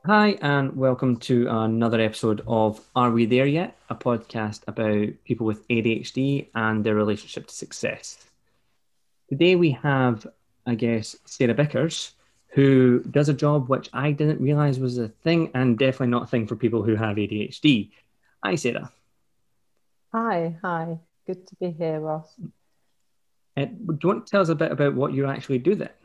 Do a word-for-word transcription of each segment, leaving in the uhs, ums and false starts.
Hi, and welcome to another episode of Are We There Yet? A podcast about people with A D H D and their relationship to success. Today we have, I guess, Sarah Bickers, who does a job which I didn't realize was a thing and definitely not a thing for people who have A D H D. Hi, Sarah. Hi, hi. Good to be here, Ross. Uh, do you want to tell us a bit about what you actually do then?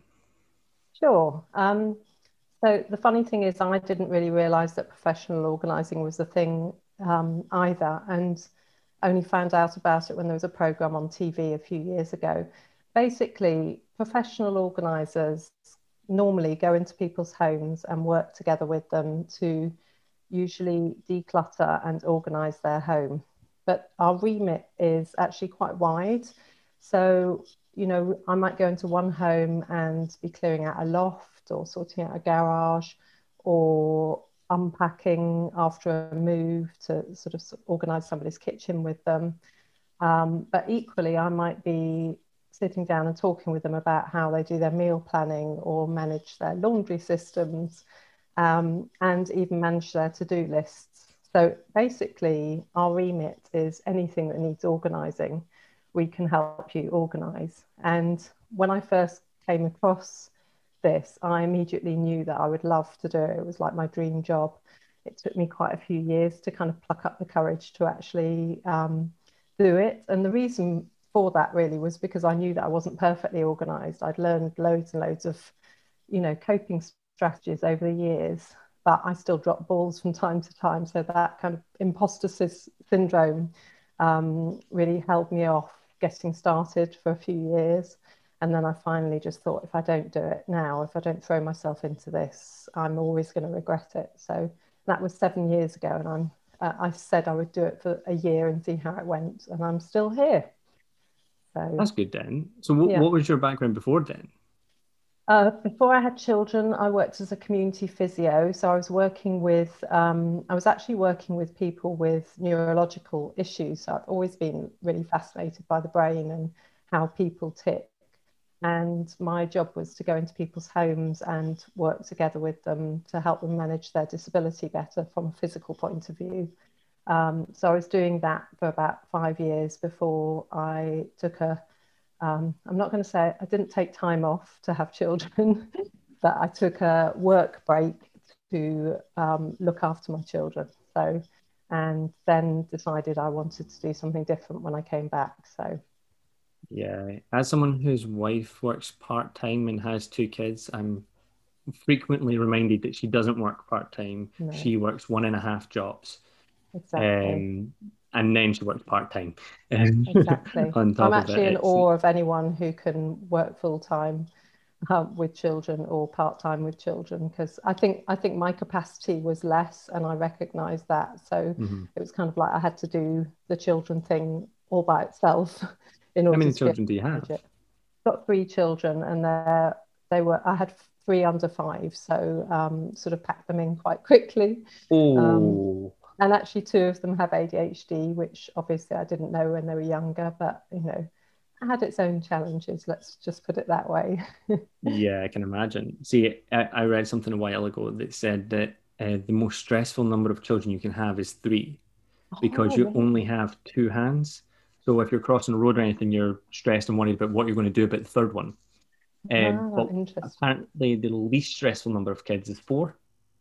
Sure. Um, so the funny thing is, I didn't really realize that professional organizing was a thing um, either, and only found out about it when there was a program on T V a few years ago. Basically, professional organizers normally go into people's homes and work together with them to usually declutter and organize their home. But our remit is actually quite wide. So, you know, I might go into one home and be clearing out a loft or sorting out a garage or unpacking after a move to sort of organize somebody's kitchen with them. Um, but equally, I might be sitting down and talking with them about how they do their meal planning or manage their laundry systems, um, and even manage their to-do lists. So basically, our remit is anything that needs organizing, we can help you organize. And when I first came across this, I immediately knew that I would love to do it. It was like my dream job. It took me quite a few years to kind of pluck up the courage to actually um, do it. And the reason for that really was because I knew that I wasn't perfectly organized. I'd learned loads and loads of, you know, coping strategies over the years, but I still drop balls from time to time. So that kind of imposter syndrome um, really held me off getting started for a few years. And then I finally just thought, if I don't do it now, if I don't throw myself into this, I'm always going to regret it. So that was seven years ago, and I'm uh, I said I would do it for a year and see how it went, and I'm still here. So That's good then. So, what, yeah. what was your background before then? Uh, before I had children, I worked as a community physio. So I was working with, um, I was actually working with people with neurological issues. So I've always been really fascinated by the brain and how people tick. And my job was to go into people's homes and work together with them to help them manage their disability better from a physical point of view. Um, so I was doing that for about five years before I took a um, I'm not going to say I didn't take time off to have children, but I took a work break to um, look after my children. So, and then decided I wanted to do something different when I came back. So, Yeah, as someone whose wife works part-time and has two kids, I'm frequently reminded that she doesn't work part-time. no, She works one and a half jobs. exactly. Um, and then she works part-time um, Exactly. on I'm top of it. actually in It's awe of anyone who can work full time um, with children or part time with children, because I think I think my capacity was less, and I recognised that. So mhm. it was kind of like I had to do the children thing all by itself in How order many to be able children do you to manage have? it. Got three children, and they they were I had three under five, so um, sort of packed them in quite quickly. Um, Oh, and actually, two of them have A D H D, which obviously I didn't know when they were younger, but you know, it had its own challenges. Let's just put it that way. yeah, I can imagine. See, I, I read something a while ago that said that uh, the most stressful number of children you can have is three because Oh, you only really? have two hands. So if you're crossing the road or anything, you're stressed and worried about what you're going to do about the third one. Um, Ah, but interesting. apparently, the least stressful number of kids is four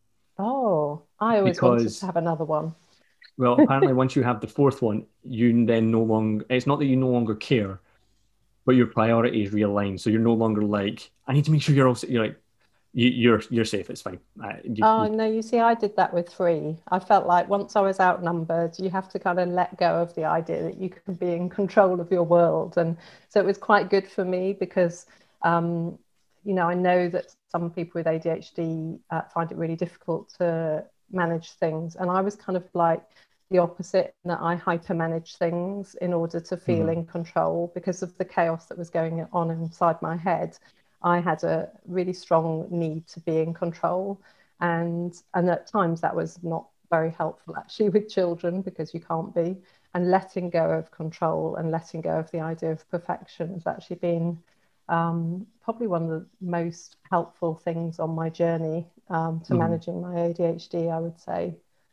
Oh, I always wanted to because have another one. well, apparently, once you have the fourth one, you then no longer, it's not that you no longer care, but your priorities realign. So you're no longer like, I need to make sure you're also, you're like, you, you're you're safe. It's fine. Uh, you, Oh, you, no, you see, I did that with three. I felt like once I was outnumbered, you have to kind of let go of the idea that you can be in control of your world. And so it was quite good for me because, um, you know, I know that some people with A D H D uh, find it really difficult to manage things. And I was kind of like the opposite, in that I hyper manage things in order to feel mhm, in control because of the chaos that was going on inside my head. I had a really strong need to be in control, and and at times that was not very helpful actually with children because you can't be, and letting go of control and letting go of the idea of perfection has actually been um, probably one of the most helpful things on my journey um, to Mhm. managing my A D H D, I would say.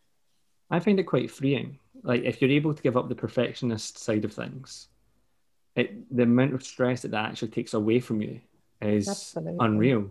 I find it quite freeing. Like if you're able to give up the perfectionist side of things, it the amount of stress that that actually takes away from you is Absolutely. unreal.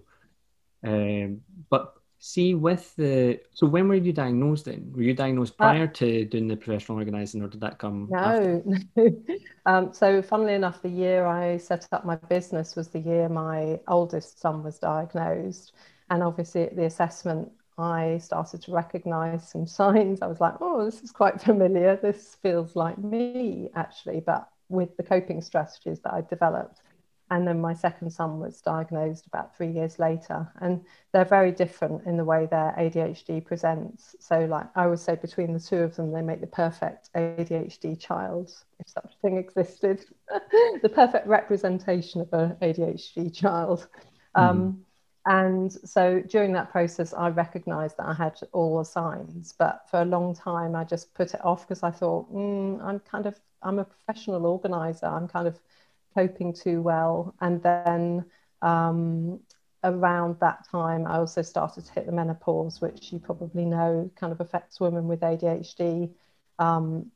Um, but see, with the so when were you diagnosed then? Were you diagnosed Uh, prior to doing the professional organizing, or did that come after? no, no. Um, so funnily enough, the year I set up my business was the year my oldest son was diagnosed. And obviously at the assessment, I started to recognize some signs. I was like, oh, this is quite familiar. This feels like me, actually, but with the coping strategies that I developed. And then my second son was diagnosed about three years later. And they're very different in the way their A D H D presents. So, like I would say, between the two of them, they make the perfect A D H D child, if such a thing existed, the perfect representation of an A D H D child. Hmm. Um, and so during that process, I recognized that I had all the signs, but for a long time, I just put it off because I thought, mm, I'm kind of, I'm a professional organizer. I'm kind of coping too well. And then um, around that time, I also started to hit the menopause, which you probably know kind of affects women with A D H D. Um,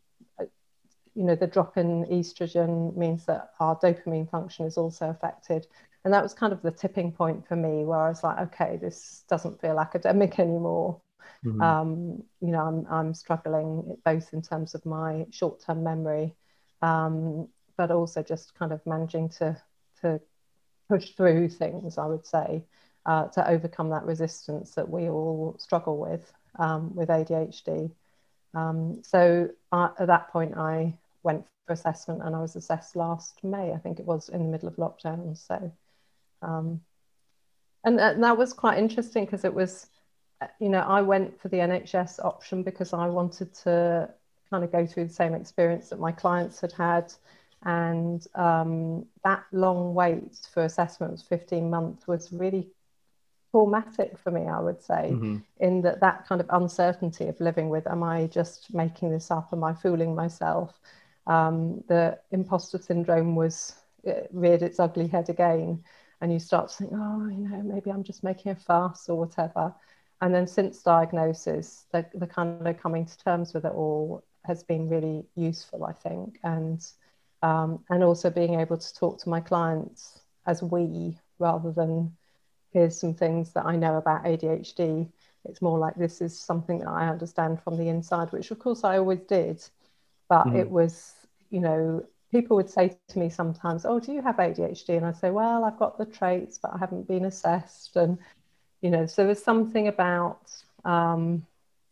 you know, the drop in estrogen means that our dopamine function is also affected. And that was kind of the tipping point for me where I was like, okay, this doesn't feel academic anymore. Hmm. Um, you know, I'm, I'm struggling both in terms of my short-term memory, um, but also just kind of managing to, to push through things, I would say, uh, to overcome that resistance that we all struggle with um, with A D H D. Um, so uh, at that point, I went for assessment and I was assessed last May. I think it was in the middle of lockdown. So, um, and, and that was quite interesting because it was, uh, you know, I went for the N H S option because I wanted to kind of go through the same experience that my clients had had. And um, that long wait for assessment was fifteen months was really traumatic for me, I would say, Hmm. in that that kind of uncertainty of living with, am I just making this up? Am I fooling myself? Um, the imposter syndrome was it reared its ugly head again. And you start to think, oh, you know, maybe I'm just making a fuss or whatever. And then since diagnosis, the, the kind of coming to terms with it all has been really useful, I think. And um, and also being able to talk to my clients as we rather than here's some things that I know about A D H D. It's more like this is something that I understand from the inside, which of course I always did. But it Hmm. was, you know, people would say to me sometimes, oh, do you have A D H D? And I say, well, I've got the traits, but I haven't been assessed. And, you know, so there's something about um,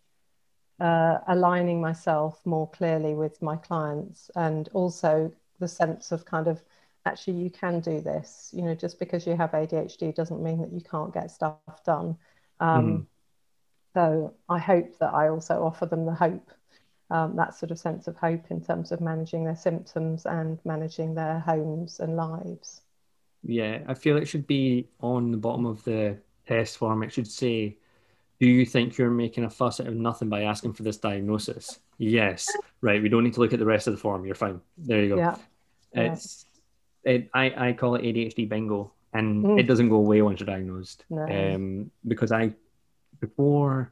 uh, aligning myself more clearly with my clients and also the sense of kind of actually you can do this, you know, just because you have A D H D doesn't mean that you can't get stuff done. Hmm. um, so I hope that I also offer them the hope, um, that sort of sense of hope in terms of managing their symptoms and managing their homes and lives. Yeah, I feel it should be on the bottom of the test form. It should say, do you think you're making a fuss out of nothing by asking for this diagnosis? Yes. Right. We don't need to look at the rest of the form. You're fine. There you go. Yeah, yeah. It's it, I, I call it A D H D bingo, and it Mm, doesn't go away once you're diagnosed. no. Um, because I before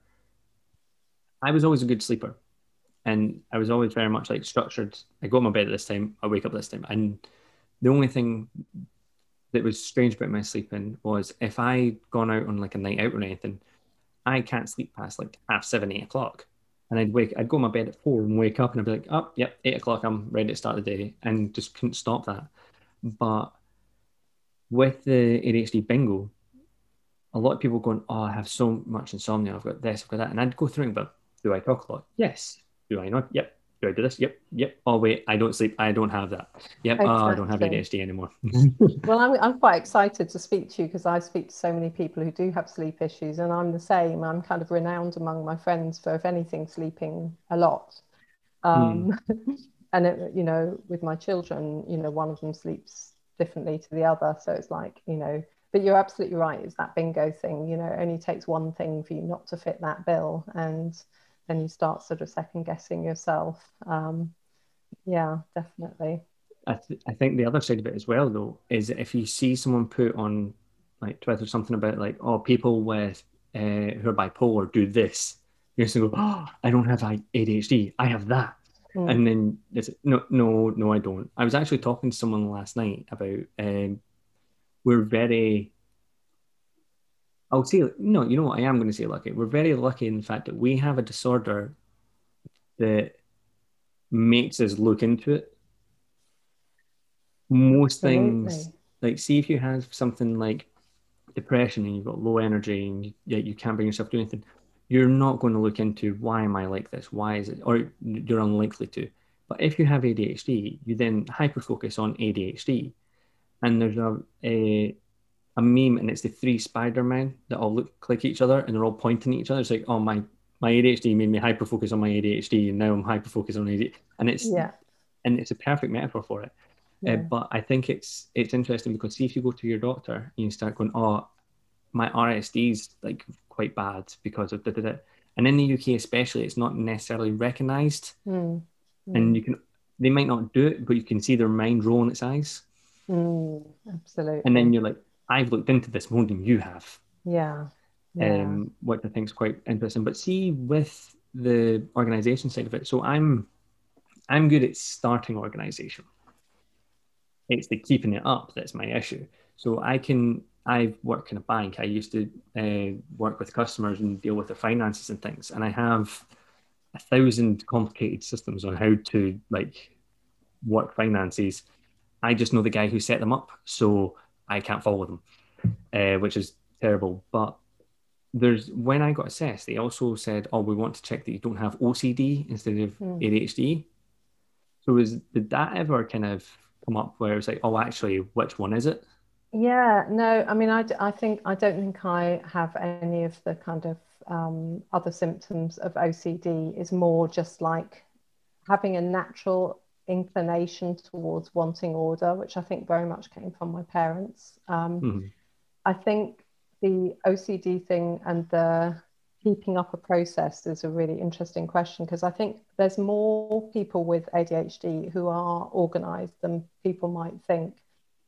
I was always a good sleeper, and I was always very much like structured. I go to my bed at this time, I wake up this time, and the only thing that was strange about my sleeping was if I'd gone out on like a night out or anything, I can't sleep past like half seven, eight o'clock. And I'd wake, I'd go to my bed at four and wake up and I'd be like, oh, yep, eight o'clock, I'm ready to start the day, and just couldn't stop that. But with the A D H D bingo, a lot of people going, oh, I have so much insomnia, I've got this, I've got that. And I'd go through and go, do I talk a lot? Yes. Do I not? Yep. Do I do this? Yep. Yep. Oh, wait, I don't sleep. I don't have that. Yep. Oh, I don't have Exactly. A D H D anymore. Well, I'm, I'm quite excited to speak to you because I speak to so many people who do have sleep issues, and I'm the same. I'm kind of renowned among my friends for, if anything, sleeping a lot. Mm. Um, and it, you know, with my children, you know, one of them sleeps differently to the other, so it's like, you know. But you're absolutely right. It's that bingo thing. You know, it only takes one thing for you not to fit that bill, and then you start sort of second guessing yourself. Um, yeah, definitely. I, th I think the other side of it as well, though, is that if you see someone put on like Twitter something about like, oh, people with uh, who are bipolar do this, you're just gonna go, oh, I don't have A D H D, I have that, Mm. and then it's no, no, no, I don't. I was actually talking to someone last night about um, we're very. I'll say no. You know what? I am going to say lucky. We're very lucky in the fact that we have a disorder that makes us look into it. Most things, Absolutely. like, see if you have something like depression and you've got low energy and you, yet you can't bring yourself to do anything, you're not going to look into why am I like this? Why is it? Or you're unlikely to. But if you have A D H D, you then hyper focus on A D H D. And there's a, a a meme, and it's the three Spider-Men that all look like each other and they're all pointing at each other. It's like, oh, my my A D H D made me hyper focus on my A D H D, and now I'm hyper focused on A D H D. And it's Yeah. and it's a perfect metaphor for it. Uh, Yeah. but I think it's it's interesting because see if you go to your doctor and you start going, oh, my R S D's like quite bad because of da da da. And in the U K especially, it's not necessarily recognised, Mm. and Mm. you can they might not do it, but you can see their mind rolling its eyes, Mm. and then Absolutely. you're like, I've looked into this more than you have, Yeah. Yeah. um, which I think is quite interesting. But see with the organisation side of it, so I'm I'm good at starting organisation. It's the keeping it up that's my issue. So I can, I've worked in a bank. I used to uh, work with customers and deal with their finances and things. And I have a thousand complicated systems on how to like work finances. I just know the guy who set them up. So I can't follow them, uh, which is terrible. But there's, when I got assessed, they also said, oh, we want to check that you don't have O C D instead of Mm. A D H D. So is, did that ever kind of come up where it's like, oh, actually, which one is it? Yeah, no, I mean, I, d- I think I don't think I have any of the kind of um, other symptoms of O C D. Is more just like having a natural inclination towards wanting order, which I think very much came from my parents. Um, Mhm. I think the O C D thing and the keeping up a process is a really interesting question because I think there's more people with A D H D who are organized than people might think.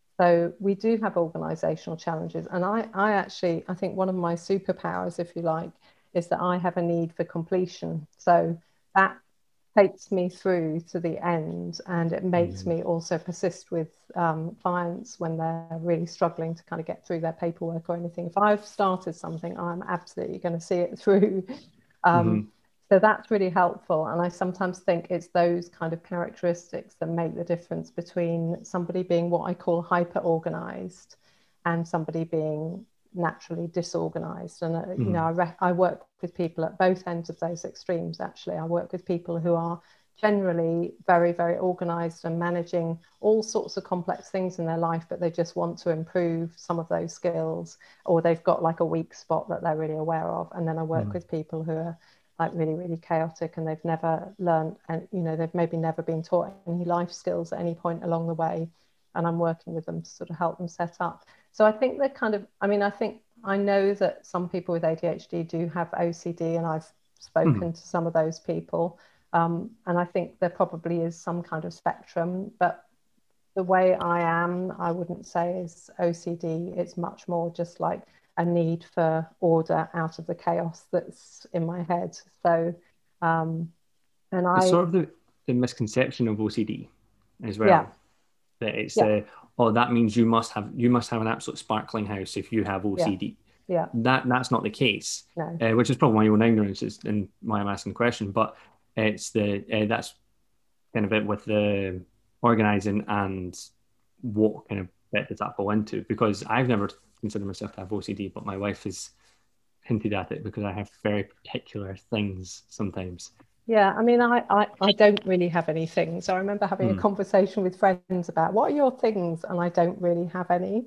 So we do have organizational challenges. And I, I actually, I think one of my superpowers, if you like, is that I have a need for completion. So that takes me through to the end and it makes Mhm. me also persist with um, clients when they're really struggling to kind of get through their paperwork or anything. If I've started something, I'm absolutely going to see it through. Um, Mhm. so that's really helpful. And I sometimes think it's those kind of characteristics that make the difference between somebody being what I call hyper organized and somebody being naturally disorganized. And, uh, you know, Mhm. I, re- I work with people at both ends of those extremes, actually. I work with people who are generally very, very organized and managing all sorts of complex things in their life, but they just want to improve some of those skills, or they've got like a weak spot that they're really aware of. And then I work Mhm. with people who are like really, really chaotic and they've never learned, and you know, they've maybe never been taught any life skills at any point along the way. And I'm working with them to sort of help them set up. So I think they're kind of, I mean, I think I know that some people with A D H D do have O C D, and I've Mhm. spoken to some of those people. Um, and I think there probably is some kind of spectrum, but the way I am, I wouldn't say is O C D. It's much more just like a need for order out of the chaos that's in my head. So, um, and It's I, sort of the, the misconception of O C D as yeah, well. That it's yeah, uh, oh, that means you must have you must have an absolute sparkling house if you have yeah, O C D. yeah, That that's not the case, no, uh, which is probably my own ignorance is, and why I'm asking the question. But it's the uh, that's kind of it with the organizing and what kind of bit does that fall into? Because I've never considered myself to have O C D, but my wife has hinted at it because I have very particular things sometimes. yeah. I mean, I, I, I don't really have any things. I remember having a Mm, conversation with friends about what are your things, and I don't really have any.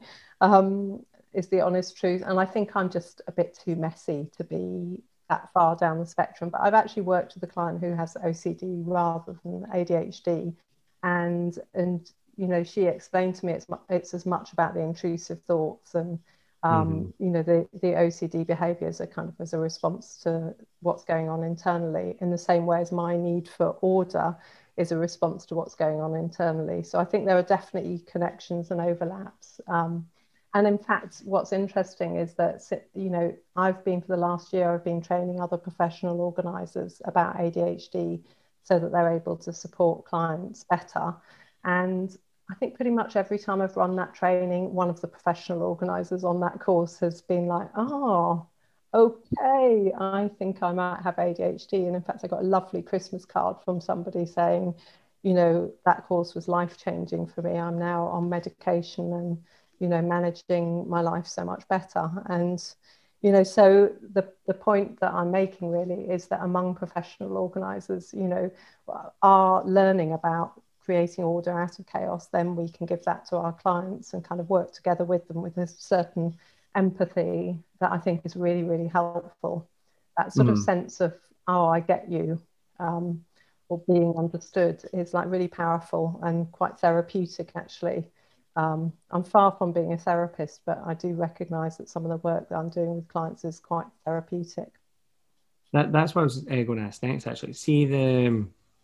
Um, is the honest truth. And I think I'm just a bit too messy to be that far down the spectrum. But I've actually worked with a client who has O C D rather than A D H D, and and you know, she explained to me it's it's as much about the intrusive thoughts and um, mhm, you know, the the O C D behaviors are kind of as a response to what's going on internally, in the same way as my need for order is a response to what's going on internally. So I think there are definitely connections and overlaps. Um, and in fact, what's interesting is that, you know, I've been for the last year, I've been training other professional organisers about A D H D so that they're able to support clients better. And I think pretty much every time I've run that training, one of the professional organisers on that course has been like, oh, okay, I think I might have A D H D. And in fact, I got a lovely Christmas card from somebody saying, you know, that course was life-changing for me. I'm now on medication and, you know, managing my life so much better. And, you know, so the, the point that I'm making really is that among professional organisers, you know, are learning about creating order out of chaos, then we can give that to our clients and kind of work together with them with a certain empathy that I think is really, really helpful. That sort mm. of sense of, oh, I get you, um, or being understood is like really powerful and quite therapeutic, actually. Um, I'm far from being a therapist, but I do recognise that some of the work that I'm doing with clients is quite therapeutic. That, that's what I was uh, going to ask next, actually. See the...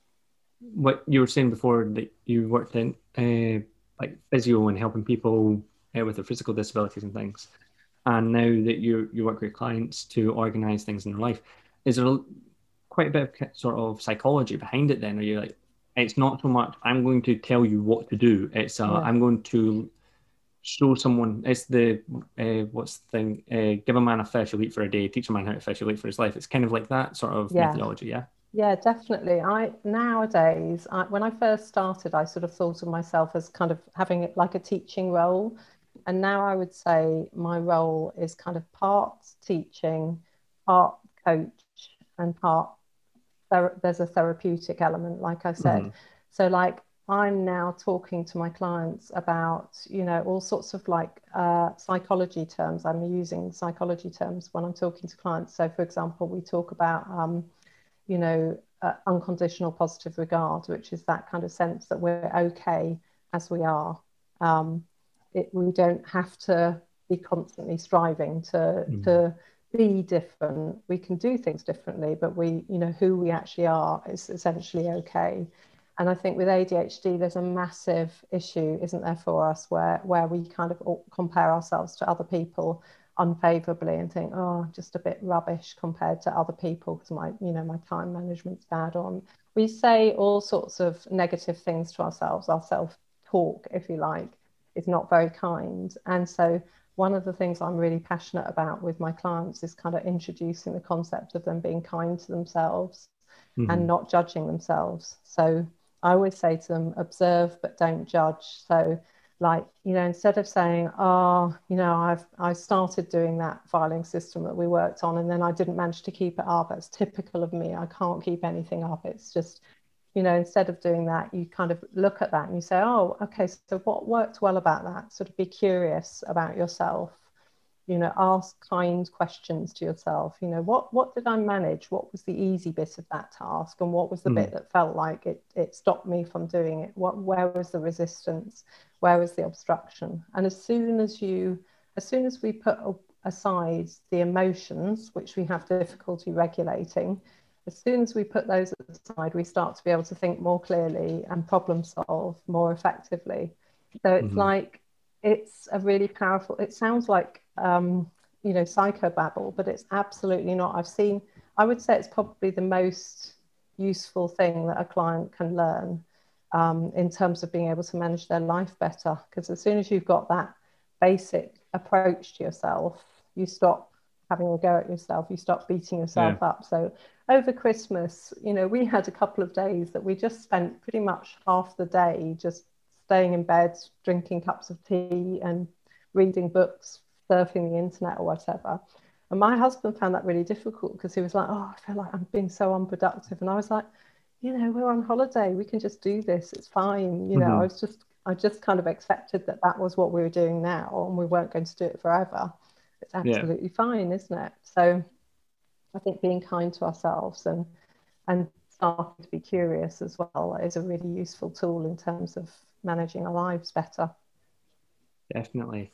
what you were saying before, that you worked in uh, like physio and helping people uh, with their physical disabilities and things, and now that you you work with clients to organize things in their life, is there a, quite a bit of sort of psychology behind it then? Are you like, it's not so much I'm going to tell you what to do, it's uh, yeah. I'm going to show someone, it's the uh, what's the thing, uh, give a man a fish, he'll eat for a day, teach a man how to fish, he'll eat for his life. It's kind of like that sort of yeah. methodology. Yeah. Yeah, definitely. I nowadays, I, when I first started, I sort of thought of myself as kind of having it like a teaching role. And now I would say my role is kind of part teaching, part coach, and part, ther- there's a therapeutic element, like I said. Mm-hmm. So like I'm now talking to my clients about, you know, all sorts of like uh, psychology terms. I'm using psychology terms when I'm talking to clients. So for example, we talk about, um, you know, uh, unconditional positive regard, which is that kind of sense that we're okay as we are. Um, it, we don't have to be constantly striving to, mm. to be different. We can do things differently, but we, you know, who we actually are is essentially okay. And I think with A D H D, there's a massive issue, isn't there, for us, where, where we kind of compare ourselves to other people unfavorably and think, oh, just a bit rubbish compared to other people because my, you know, my time management's bad. On we say all sorts of negative things to ourselves. Our self-talk, if you like, is not very kind. And so one of the things I'm really passionate about with my clients is kind of introducing the concept of them being kind to themselves mm-hmm. and not judging themselves. So I always say to them, observe but don't judge. So like, you know, instead of saying, oh, you know, I've I started doing that filing system that we worked on and then I didn't manage to keep it up. That's typical of me. I can't keep anything up. It's just, you know, instead of doing that, you kind of look at that and you say, oh, okay, so what worked well about that? Sort of be curious about yourself. You know, ask kind questions to yourself. You know, what what did I manage? What was the easy bit of that task? And what was the mm. bit that felt like it it stopped me from doing it? What where was the resistance? Where was the obstruction? And as soon as you, as soon as we put aside the emotions, which we have difficulty regulating, as soon as we put those aside, we start to be able to think more clearly and problem solve more effectively. So it's mm-hmm. like, it's a really powerful, it sounds like, um, you know, psychobabble, but it's absolutely not. I've seen, I would say it's probably the most useful thing that a client can learn um, in terms of being able to manage their life better. Because as soon as you've got that basic approach to yourself, you stop having a go at yourself, you stop beating yourself yeah. up. So over Christmas, you know, we had a couple of days that we just spent pretty much half the day just staying in bed, drinking cups of tea and reading books, surfing the internet or whatever. And my husband found that really difficult because he was like, oh, I feel like I'm being so unproductive. And I was like, you know, we're on holiday, we can just do this, it's fine. You know, mm-hmm. I was just, I just kind of accepted that that was what we were doing now and we weren't going to do it forever. It's absolutely yeah. fine, isn't it? So I think being kind to ourselves and and starting to be curious as well is a really useful tool in terms of managing our lives better. Definitely.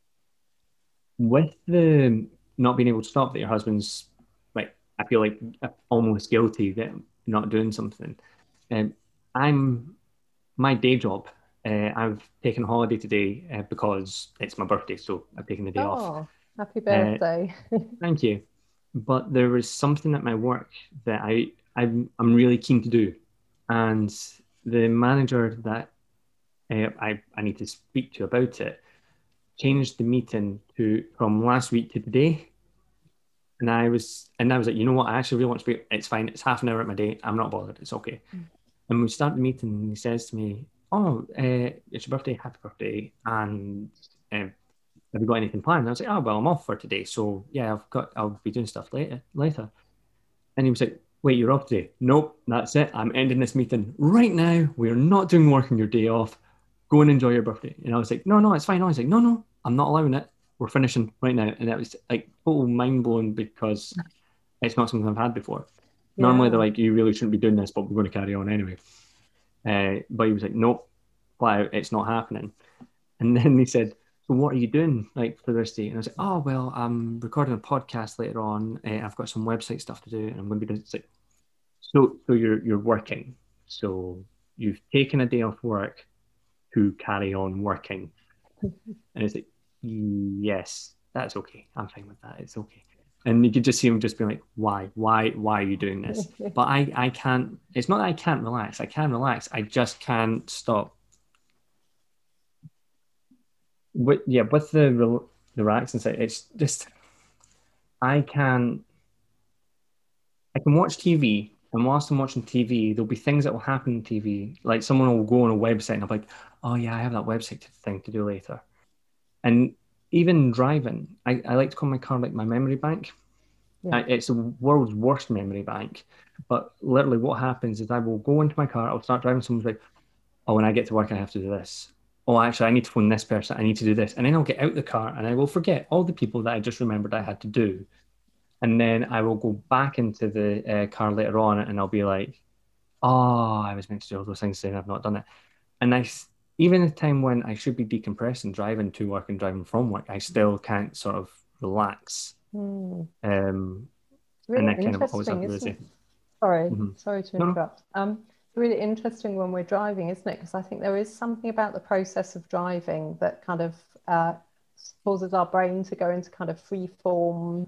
With the not being able to stop, that your husband's like, I feel like almost guilty that not doing something. Um, I'm my day job. Uh, I've taken a holiday today uh, because it's my birthday, so I've taken the day off. Oh, happy Uh, birthday. Thank you. But there was something at my work that I I'm, I'm really keen to do, and the manager that uh, I I need to speak to about it changed the meeting to from last week to today. And I was and I was like, you know what? I actually really want to speak. It's fine. It's half an hour at my day. I'm not bothered. It's okay. And we start the meeting, and he says to me, "Oh, uh, it's your birthday. Happy birthday!" And um, have you got anything planned? And I was like, "Oh, well, I'm off for today, so yeah, I've got. I'll be doing stuff later. Later." And he was like, "Wait, you're off today?" "Nope, that's it. I'm ending this meeting right now. We're not doing work on your day off. Go and enjoy your birthday." And I was like, "No, no, it's fine." I was like, "No, no, I'm not allowing it. We're finishing right now." And that was like total mind blowing because it's not something I've had before. Normally they're Yeah. like, "You really shouldn't be doing this, but we're going to carry on anyway." Uh, but he was like, "Nope, flat out, it's not happening." And then he said, "So what are you doing like for the rest of the day?" And I was like, "Oh well, I'm recording a podcast later on. Uh, I've got some website stuff to do, and I'm going to be doing." It's like, so so you're you're working. So you've taken a day off work to carry on working, and it's like, yes, that's okay. I'm fine with that. It's okay. And you could just see him just being like, "Why, why, why are you doing this?" But I I can't. It's not that I can't relax. I can relax. I just can't stop. With, yeah, with the rel- the relaxing side, it's just I can I can watch T V, and whilst I'm watching T V, there'll be things that will happen on T V. Like someone will go on a website, and I'm like, "Oh yeah, I have that website thing to do later." And even driving, I, I like to call my car like my memory bank. Yeah. I, it's the world's worst memory bank. But literally, what happens is I will go into my car, I'll start driving. Someone's like, "Oh, when I get to work, I have to do this. Oh, actually, I need to phone this person. I need to do this." And then I'll get out the car and I will forget all the people that I just remembered I had to do. And then I will go back into the uh, car later on and I'll be like, "Oh, I was meant to do all those things and I've not done it." And I, even the time when I should be decompressing, driving to work and driving from work, I still can't sort of relax. Hmm. Um, It's and really I kind of always have interesting, to isn't really it? say, Sorry, mm-hmm. sorry to No, no. interrupt. Um, it's really interesting when we're driving, isn't it? Because I think there is something about the process of driving that kind of uh, causes our brain to go into kind of free form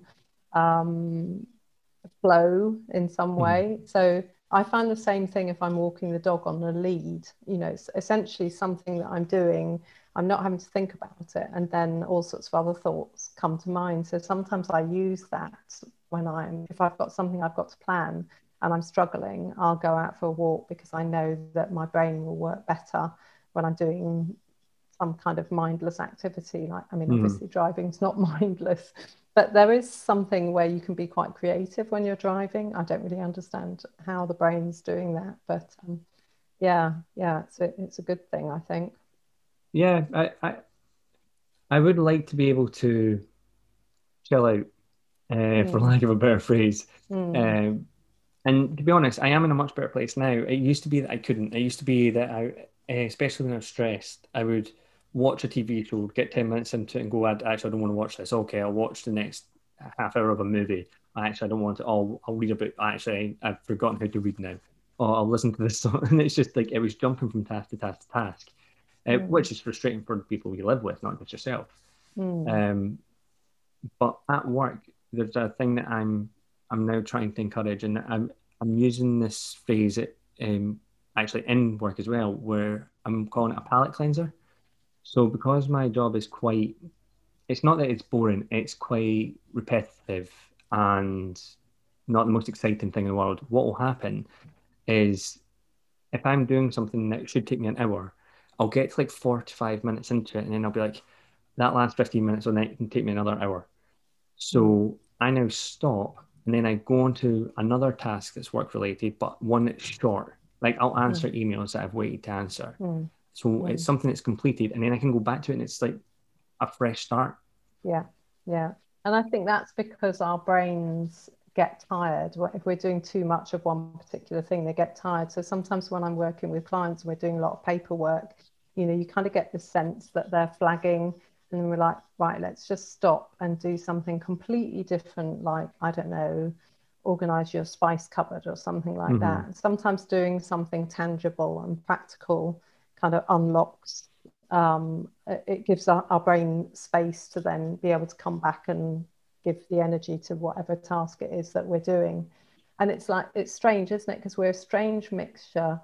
um, flow in some Mm-hmm. way. So I find the same thing if I'm walking the dog on a lead. You know, it's essentially something that I'm doing. I'm not having to think about it, and then all sorts of other thoughts come to mind. So sometimes I use that when I'm, if I've got something I've got to plan and I'm struggling, I'll go out for a walk because I know that my brain will work better when I'm doing some kind of mindless activity. Like, I mean, Mm-hmm. obviously driving's not mindless, but there is something where you can be quite creative when you're driving. I don't really understand how the brain's doing that, but um, yeah, yeah, it's a, it's a good thing, I think. Yeah, I, I, I would like to be able to chill out, uh, for Mm, lack of a better phrase. mm, Um, and to be honest, I am in a much better place now. It used to be that I couldn't. It used to be that I, eh, especially when I was stressed, I would watch a T V show, get ten minutes into it and go, "I actually I don't want to watch this. Okay, I'll watch the next half hour of a movie. Actually, I don't want to. I'll, I'll read a book. Actually, I've forgotten how to read now. Or I'll listen to this song." And it's just like it was jumping from task to task to task, uh, mm, which is frustrating for the people you live with, not just yourself. mm, Um, but at work, there's a thing that I'm I'm now trying to encourage, and I'm I'm using this phrase at, um, actually in work as well, where I'm calling it a palate cleanser. So because my job is quite, it's not that it's boring, it's quite repetitive and not the most exciting thing in the world. What will happen is if I'm doing something that should take me an hour, I'll get to like forty-five minutes into it, and then I'll be like, that last fifteen minutes on that can take me another hour. mm, So I now stop and then I go on to another task that's work related, but one that's short. Like I'll mm, answer emails that I've waited to answer. mm, So it's mm. something that's completed and then I can go back to it and it's like a fresh start. Yeah, yeah. And I think that's because our brains get tired. Wh- If we're doing too much of one particular thing, they get tired. So sometimes when I'm working with clients and we're doing a lot of paperwork, you know, you kind of get the sense that they're flagging, and then we're like, right, let's just stop and do something completely different. Like, I don't know, organize your spice cupboard or something like Mm-hmm. that. And sometimes doing something tangible and practical kind of unlocks, um, it gives our, our brain space to then be able to come back and give the energy to whatever task it is that we're doing. And it's like, it's strange, isn't it? Because we're a strange mixture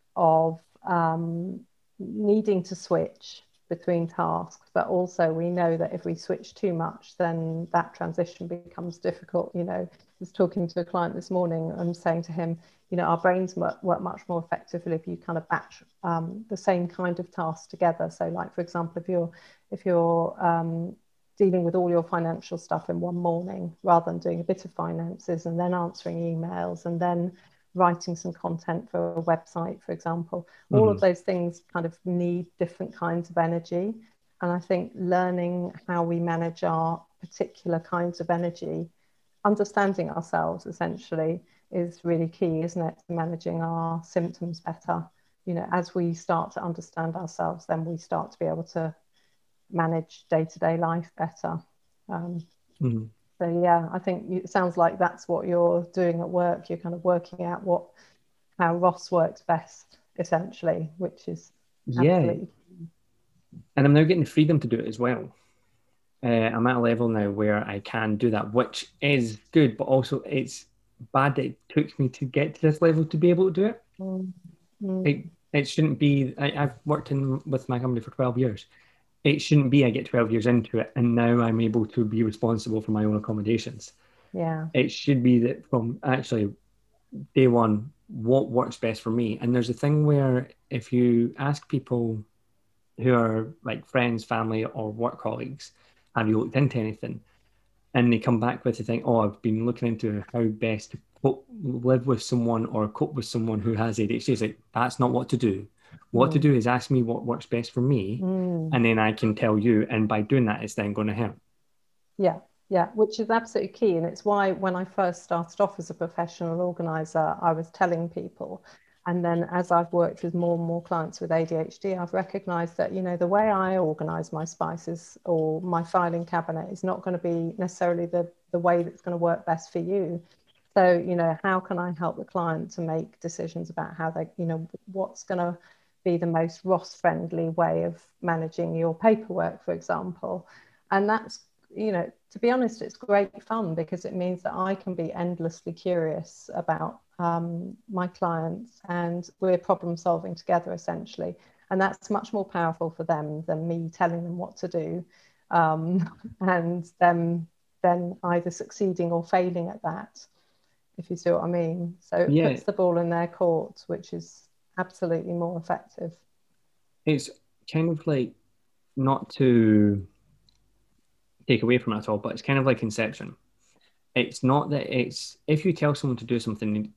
of um, needing to switch between tasks, but also we know that if we switch too much, then that transition becomes difficult. You know, I was talking to a client this morning and saying to him, you know, our brains work, work much more effectively if you kind of batch um, the same kind of tasks together. So, like for example, if you're if you're um, dealing with all your financial stuff in one morning, rather than doing a bit of finances and then answering emails and then writing some content for a website, for example, all Mm-hmm. of those things kind of need different kinds of energy. And I think learning how we manage our particular kinds of energy, understanding ourselves essentially, is really key, isn't it, to managing our symptoms better. You know, as we start to understand ourselves, then we start to be able to manage day-to-day life better. Um, Mm-hmm. so yeah, I think you, it sounds like that's what you're doing at work. You're kind of working out what how Ross works best, essentially, which is Yeah, absolutely. and I'm now getting the freedom to do it as well. Uh, I'm at a level now where I can do that, which is good, but also it's bad that it took me to get to this level to be able to do it. Mm, mm, It, it shouldn't be. I, I've worked in with my company for twelve years. It shouldn't be I get twelve years into it and now I'm able to be responsible for my own accommodations. yeah. It should be that from actually day one, what works best for me. And there's a thing where if you ask people who are like friends, family, or work colleagues, have you looked into anything? And they come back with the thing, oh, I've been looking into how best to cope, live with someone or cope with someone who has A D H D. It's like, that's not what to do. What to Mm, do is ask me what works best for me, mm, and then I can tell you. And by doing that, it's then going to help. yeah. Yeah. Which is absolutely key. And it's why when I first started off as a professional organizer, I was telling people. And then as I've worked with more and more clients with A D H D, I've recognized that, you know, the way I organize my spices or my filing cabinet is not going to be necessarily the, the way that's going to work best for you. So, you know, how can I help the client to make decisions about how they, you know, what's going to be the most Ross friendly way of managing your paperwork, for example. And that's, you know, to be honest, it's great fun because it means that I can be endlessly curious about um, my clients and we're problem solving together essentially. And that's much more powerful for them than me telling them what to do um, and them then either succeeding or failing at that, if you see what I mean. So it Yeah, puts the ball in their court, which is absolutely more effective. it's kind of like not to take away from it at all, but it's kind of like Inception. It's not that it's if you tell someone to do something,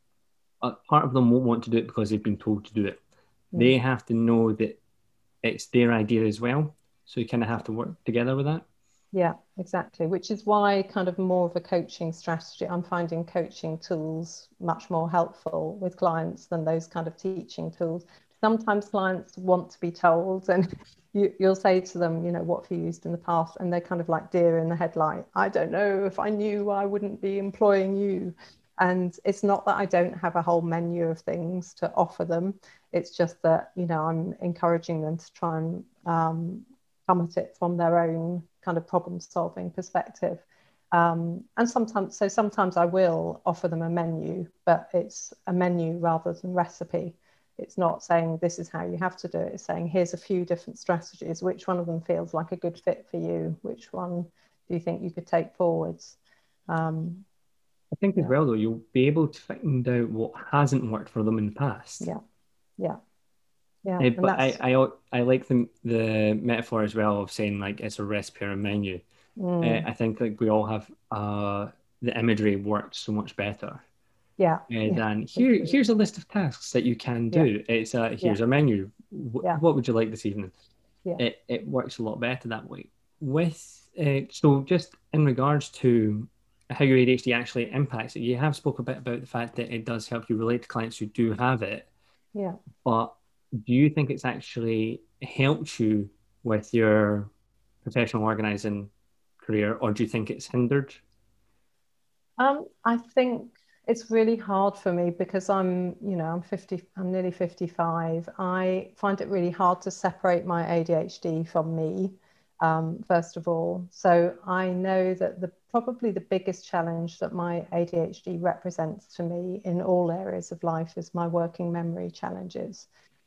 a part of them won't want to do it because they've been told to do it. Mm. They have to know that it's their idea as well. So you kind of have to work together with that. Yeah, exactly. Which is why kind of more of a coaching strategy. I'm finding coaching tools much more helpful with clients than those kind of teaching tools. Sometimes clients want to be told, and you, you'll say to them, you know, what have you used in the past? And they're kind of like deer in the headlight. I don't know. If I knew, I wouldn't be employing you. And it's not that I don't have a whole menu of things to offer them. It's just that, you know, I'm encouraging them to try and um, come at it from their own kind of problem solving perspective. Um, and sometimes, so sometimes I will offer them a menu, but it's a menu rather than recipe. It's not saying this is how you have to do it. It's saying here's a few different strategies. Which one of them feels like a good fit for you? Which one do you think you could take forwards? Um, I think as yeah, well, though, you'll be able to find out what hasn't worked for them in the past. yeah, yeah, yeah. Eh, And but I, that's, I, I like the the metaphor as well of saying like it's a recipe or a menu. Uh, mm, I think like we all have uh, the imagery works so much better yeah, uh, yeah, than here. agreed. Here's a list of tasks that you can Yeah, do. It's uh, yeah, here's a menu. W yeah, what would you like this evening? yeah. It it works a lot better that way. With uh, so just in regards to how your A D H D actually impacts it, you have spoke a bit about the fact that it does help you relate to clients who do have it. Yeah. But do you think it's actually helped you with your professional organizing career, or do you think it's hindered? Um, I think it's really hard for me because I'm, you know, I'm fifty, I'm nearly fifty-five. I find it really hard to separate my A D H D from me, um, first of all. So I know that the probably the biggest challenge that my A D H D represents to me in all areas of life is my working memory challenges.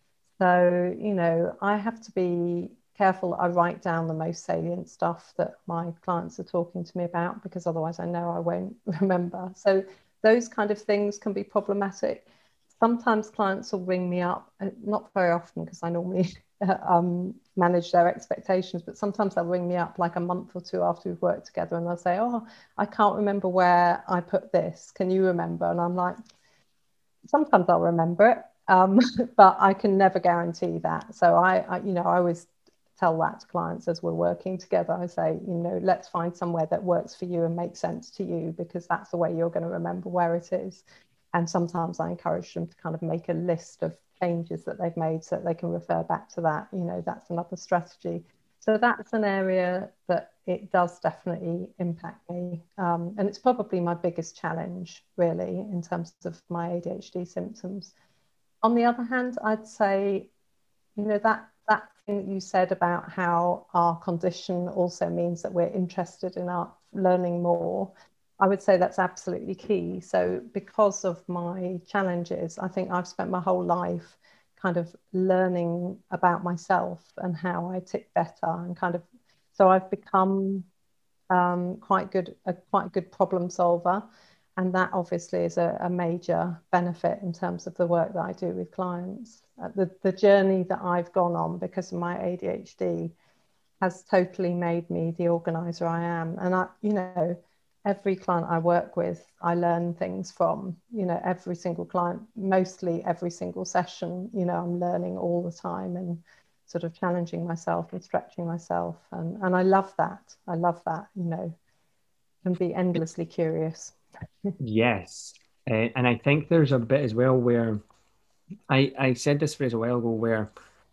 So, you know, I have to be careful that I write down the most salient stuff that my clients are talking to me about because otherwise I know I won't remember. So those kind of things can be problematic. Sometimes clients will ring me up, uh, not very often because I normally um, manage their expectations, but sometimes they'll ring me up like a month or two after we've worked together and they'll say, oh, I can't remember where I put this. Can you remember? And I'm like, sometimes I'll remember it, um, but I can never guarantee that. So I, I, you know, I always tell that to clients as we're working together. I say, you know, let's find somewhere that works for you and makes sense to you because that's the way you're going to remember where it is. And sometimes I encourage them to kind of make a list of changes that they've made so that they can refer back to that. You know, that's another strategy. So that's an area that it does definitely impact me. Um, and it's probably my biggest challenge, really, in terms of my A D H D symptoms. On the other hand, I'd say, you know, that that thing that you said about how our condition also means that we're interested in our learning more, I would say that's absolutely key. So because of my challenges, I think I've spent my whole life kind of learning about myself and how I tick better and kind of, so I've become um, quite good, a quite good problem solver. And that obviously is a, a major benefit in terms of the work that I do with clients. Uh, the, the journey that I've gone on because of my A D H D has totally made me the organizer I am. And I, you know, every client I work with, I learn things from, you know, every single client, mostly every single session, you know, I'm learning all the time and sort of challenging myself and stretching myself. And, and I love that. I love that, you know, can be endlessly curious. Yes. Uh, and I think there's a bit as well where I, I said this phrase a while ago where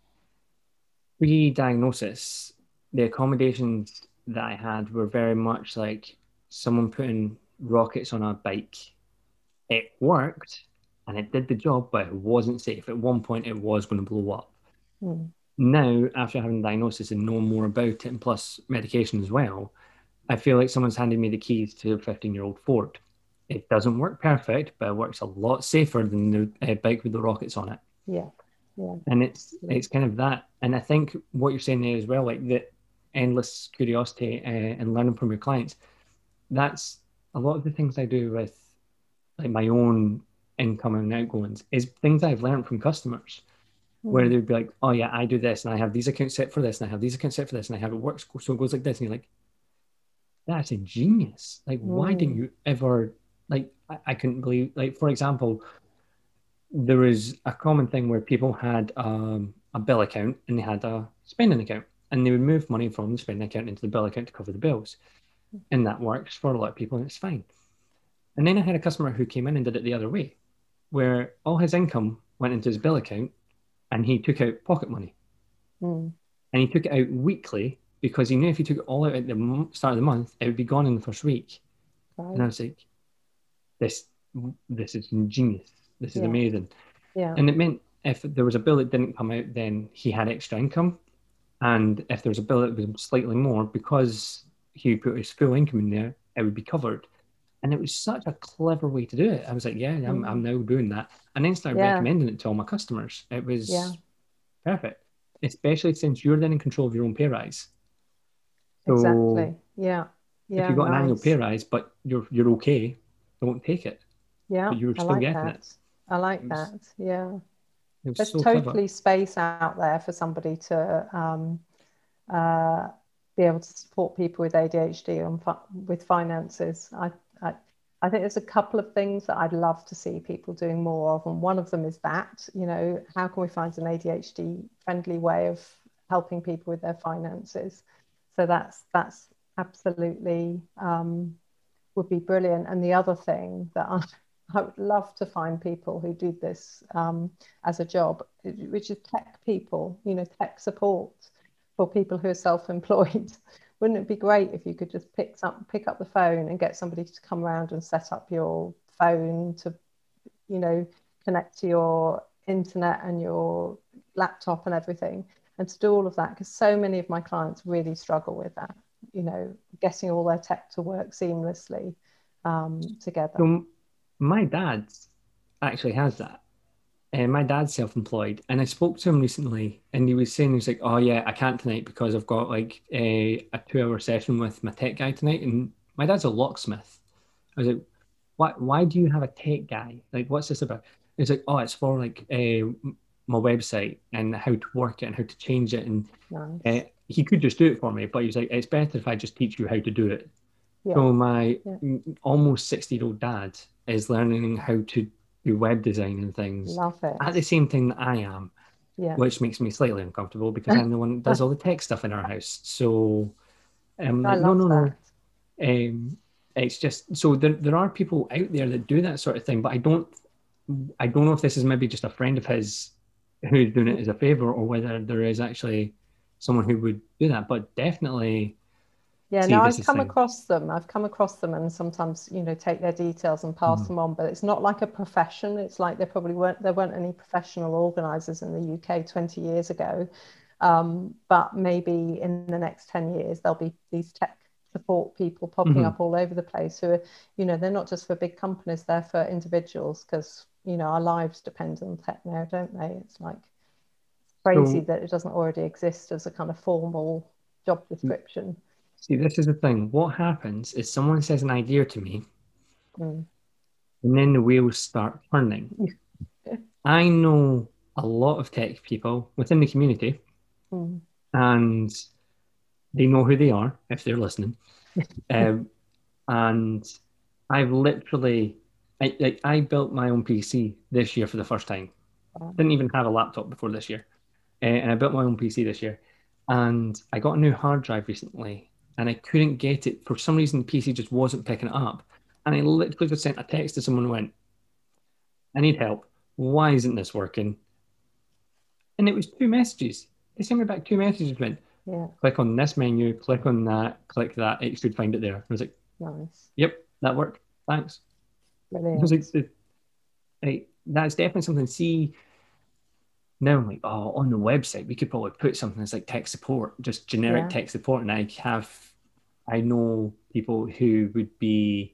pre-diagnosis, the accommodations that I had were very much like someone putting rockets on a bike. It worked and it did the job, but it wasn't safe. At one point, it was going to blow up. Mm. Now, after having a diagnosis and knowing more about it, and plus medication as well, I feel like someone's handed me the keys to a fifteen-year-old Ford. It doesn't work perfect, but it works a lot safer than the uh, bike with the rockets on it. Yeah. Yeah. And it's Absolutely. it's kind of that. And I think what you're saying there as well, like the endless curiosity uh, and learning from your clients, that's a lot of the things I do with like my own income and outgoings is things I've learned from customers where Mm. they'd be like, oh yeah, I do this and I have these accounts set for this and I have these accounts set for this and I have it works so it goes like this. And you're like, that's ingenious. Like, why didn't Mm. you ever like I, I couldn't believe like for example, there was a common thing where people had um, a bill account and they had a spending account and they would move money from the spending account into the bill account to cover the bills. And that works for a lot of people and it's fine. And then I had a customer who came in and did it the other way, where all his income went into his bill account and he took out pocket money. Mm. And he took it out weekly because he knew if he took it all out at the start of the month, it would be gone in the first week. And I Right. was like, this, this is ingenious. This is Yeah. amazing. Yeah. And it meant if there was a bill that didn't come out, then he had extra income. And if there was a bill that was slightly more, because he put his full income in there, it would be covered. And it was such a clever way to do it. I was like, yeah, I'm, I'm Mm. now doing that. And then started Yeah. recommending it to all my customers. It Yeah. was perfect, especially since you're then in control of your own pay rise. So Exactly. Yeah. if you Yeah. got an annual pay Nice. rise, but you're you're okay, don't take it. Yeah. But you're I still like getting it. that. I It like was that. Yeah. it was There's so clever. totally space out there for somebody to um, uh, be able to support people with A D H D on fi with finances. I, I I think there's a couple of things that I'd love to see people doing more of, and one of them is that, you know, how can we find an A D H D friendly way of helping people with their finances? So that's that's absolutely um, would be brilliant. And the other thing that I, I would love to find people who do this um, as a job, which is tech people, you know, tech support for people who are self-employed, wouldn't it be great if you could just pick up pick up the phone and get somebody to come around and set up your phone to, you know, connect to your internet and your laptop and everything, and to do all of that, because so many of my clients really struggle with that, you know, getting all their tech to work seamlessly um, together. So my dad actually has that. And my dad's self-employed, and I spoke to him recently, and he was saying, he's like, "Oh yeah, I can't tonight because I've got like a, a two-hour session with my tech guy tonight." And my dad's a locksmith. I was like, "Why? Why do you have a tech guy? Like, what's this about?" He's like, "Oh, it's for like uh, my website and how to work it and how to change it." And nice. uh, he could just do it for me, but he was like, "It's better if I just teach you how to do it." Yeah. So my yeah. almost sixty-year-old dad is learning how to do web design and things Love it. at the same time that I am, yeah. which makes me slightly uncomfortable because I'm the one that does all the tech stuff in our house. So I'm like, I no, love no, that. no. Um, it's just so there, there are people out there that do that sort of thing, but I don't I don't know if this is maybe just a friend of his who's doing it as a favor, or whether there is actually someone who would do that. But definitely, Yeah, see no, this I've is come thing. across them. I've come across them and sometimes, you know, take their details and pass Mhm. them on, but it's not like a profession. It's like there probably weren't there weren't any professional organizers in the U K twenty years ago. Um, but maybe in the next ten years there'll be these tech support people popping Mhm. up all over the place who are, you know, they're not just for big companies, they're for individuals, because, you know, our lives depend on tech now, don't they? It's like crazy So that it doesn't already exist as a kind of formal job description. see, this is the thing. What happens is someone says an idea to me, Mm. and then the wheels start turning. I know a lot of tech people within the community, Mm. and they know who they are if they're listening. Um, and I've literally, I, like, I built my own P C this year for the first time. Wow. Didn't even have a laptop before this year, uh, and I built my own P C this year. And I got a new hard drive recently, and I couldn't get it for some reason. The P C just wasn't picking it up, and I literally just sent a text to someone and went, "I need help. Why isn't this working?" And it was two messages. They sent me back two messages. Went, Yeah, click on this menu, click on that, click that. It should find it there. I was like, nice. "Yep, that worked. Thanks." I was Brilliant. like, like, that's definitely something. See, now I'm like, oh, on the website, we could probably put something that's like tech support, just generic Yeah. tech support. And I have, I know people who would be,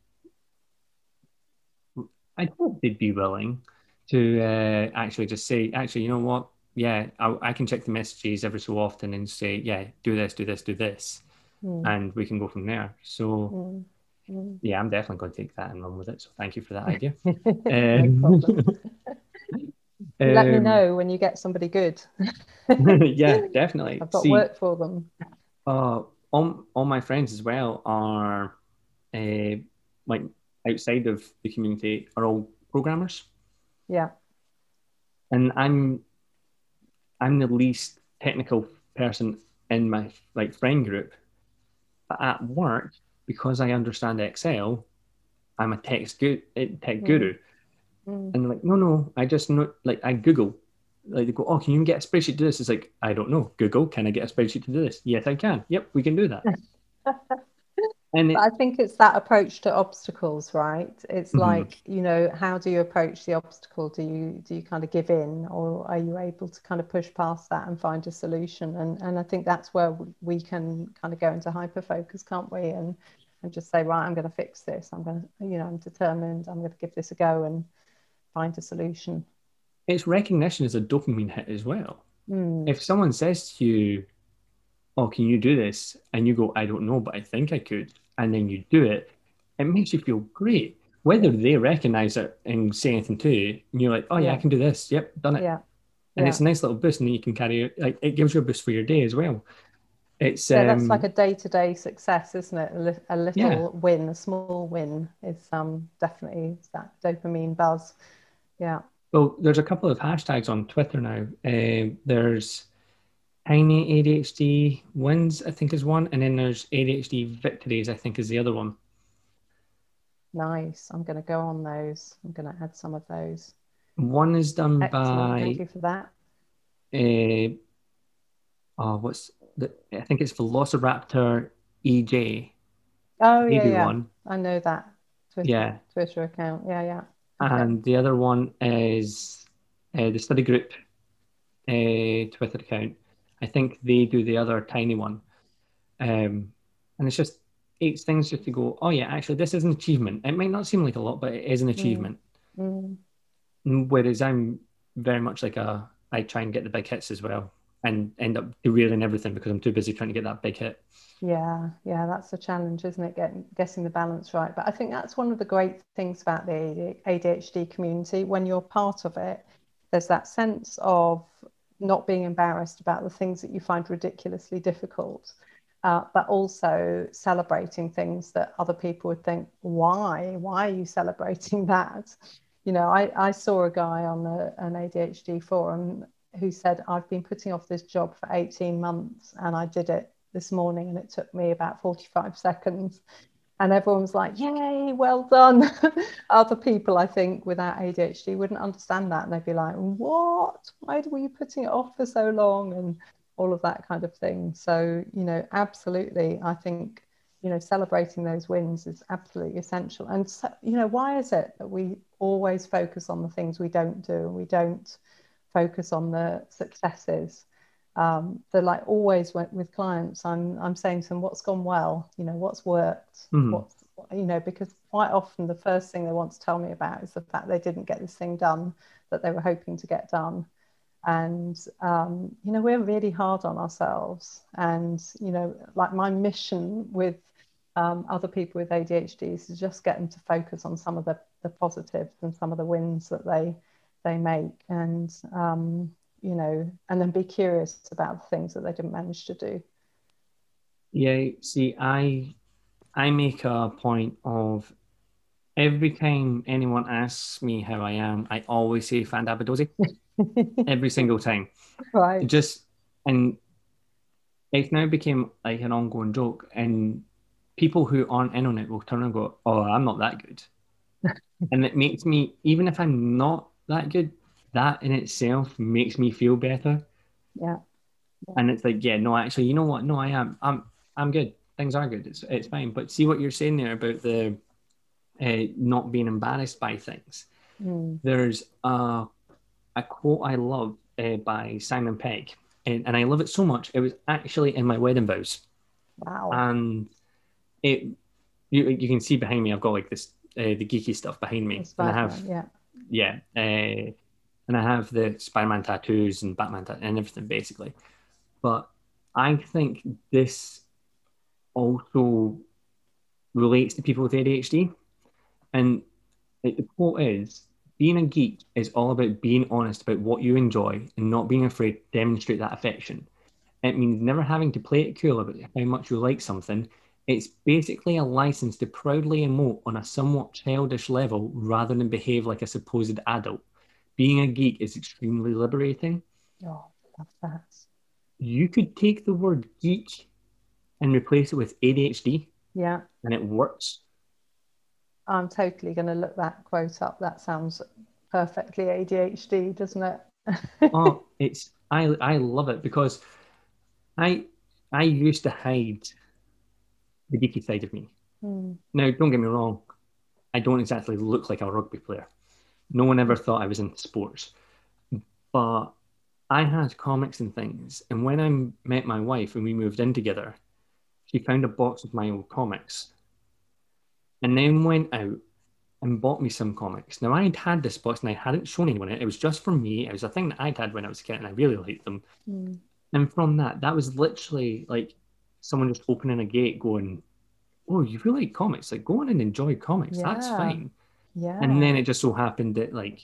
I hope they'd be willing to uh, actually just say, actually, you know what? Yeah, I, I can check the messages every so often and say, yeah, do this, do this, do this. Mm. And we can go from there. So, Mm. Mm. yeah, I'm definitely going to take that and run with it. So, thank you for that idea. No Um, problem. You let me um, know when you get somebody good. yeah, definitely. I've got See, work for them. uh, all, all my friends as well are uh, like outside of the community are all programmers, Yeah. and I'm I'm the least technical person in my like friend group. But at work, because I understand Excel, I'm a tech gu- tech Mm. guru. Mm. And they're like, no, no, I just know, like, I Google. Like, they go, oh, can you get a spreadsheet to do this? It's like, I don't know. Google, can I get a spreadsheet to do this? Yes, I can. Yep, we can do that. And But it, I think it's that approach to obstacles, right? It's mhm. like, you know, how do you approach the obstacle? Do you do you kind of give in, or are you able to kind of push past that and find a solution? And and I think that's where we can kind of go into hyper focus, can't we? And and just say, right, I'm going to fix this. I'm going to, you know, I'm determined. I'm going to give this a go and find a solution. It's recognition as a dopamine hit as well. Mm. If someone says to you, oh, can you do this? And you go, I don't know, but I think I could. And then you do it, it makes you feel great. Whether Yeah, they recognize it and say anything to you, and you're like, oh, yeah, I yeah, can do this. Yep, done it. yeah, And yeah. it's a nice little boost, and then you can carry it. Like, it gives you a boost for your day as well. It's, Yeah, that's like um, a day-to-day success, isn't it? A, li a yeah. little win, a small win is um definitely that dopamine buzz. Yeah, Well, there's a couple of hashtags on Twitter now. Uh, there's Tiny A D H D wins, I think, is one. And then there's A D H D victories, I think, is the other one. nice. I'm going to go on those. I'm going to add some of those. One is done Excellent. Thank by you for that. uh, oh, what's the, I think it's Velociraptor E J. Oh, They yeah, do yeah. one. I know that Twitter Yeah. Twitter account. Yeah, yeah. Okay. And the other one is uh, the study group uh, Twitter account. I think they do the other tiny one. Um, and it's just eight things just to go, oh yeah, actually this is an achievement. It might not seem like a lot, but it is an Mm, achievement. mm. Whereas I'm very much like a, I try and get the big hits as well and end up derailing everything because I'm too busy trying to get that big hit. Yeah, yeah, that's a challenge, isn't it? Getting getting the balance right. But I think that's one of the great things about the A D H D community. When you're part of it, there's that sense of not being embarrassed about the things that you find ridiculously difficult, uh, but also celebrating things that other people would think, why? Why are you celebrating that? You know, I, I saw a guy on the, an A D H D forum who said, I've been putting off this job for eighteen months and I did it this morning and it took me about forty-five seconds. And everyone was like, yay, well done. Other people, I think, without A D H D wouldn't understand that. And they'd be like, what? Why were you putting it off for so long? And all of that kind of thing. So, you know, absolutely, I think, you know, celebrating those wins is absolutely essential. And, so, you know, why is it that we always focus on the things we don't do and we don't focus on the successes? Um, they're like always with clients, I'm I'm saying to them, what's gone well, you know, what's worked, Mm-hmm. what's, you know, because quite often the first thing they want to tell me about is the fact they didn't get this thing done that they were hoping to get done. And um, you know, we're really hard on ourselves. And you know, like my mission with um, other people with A D H D is to just get them to focus on some of the, the positives and some of the wins that they they make. And um, you know, and then be curious about the things that they didn't manage to do. Yeah, see, I I make a point of every time anyone asks me how I am, I always say Fandabidozi every single time. It Right. just and it's now became like an ongoing joke, and people who aren't in on it will turn and go, "Oh, I'm not that good," and it makes me, even if I'm not that good, that in itself makes me feel better. Yeah. Yeah. And it's like, yeah, no, actually, you know what? No, I am. I'm I'm good. Things are good. It's it's fine. But see what you're saying there about the uh, not being embarrassed by things. Mm. There's a a quote I love uh, by Simon Pegg, and, and I love it so much. It was actually in my wedding vows, Wow. and it you you can see behind me. I've got like this uh, the geeky stuff behind The me, and I have Spider-Man. Yeah. yeah, uh, and I have the Spider-Man tattoos and Batman tat- and everything basically. But I think this also relates to people with A D H D. And like, the quote is being a geek is all about being honest about what you enjoy and not being afraid to demonstrate that affection. It means never having to play it cool about how much you like something. It's basically a license to proudly emote on a somewhat childish level rather than behave like a supposed adult. Being a geek is extremely liberating. Oh, love that. You could take the word geek and replace it with A D H D, Yeah. and it works. I'm totally going to look that quote up. That sounds perfectly A D H D, doesn't it? Oh, it's I I love it because I I used to hide the geeky side of me. Mm. Now, don't get me wrong, I don't exactly look like a rugby player. No one ever thought I was into sports, but I had comics and things. And when I met my wife and we moved in together, she found a box of my old comics and then went out and bought me some comics. Now, I'd had this box and I hadn't shown anyone it. It was just for me. It was a thing that I'd had when I was a kid and I really liked them. Mm. And from that, that was literally like someone just opening a gate going, oh, you really like comics? Like, go on and enjoy comics. That's Yeah. fine. And Yeah. then it just so happened that like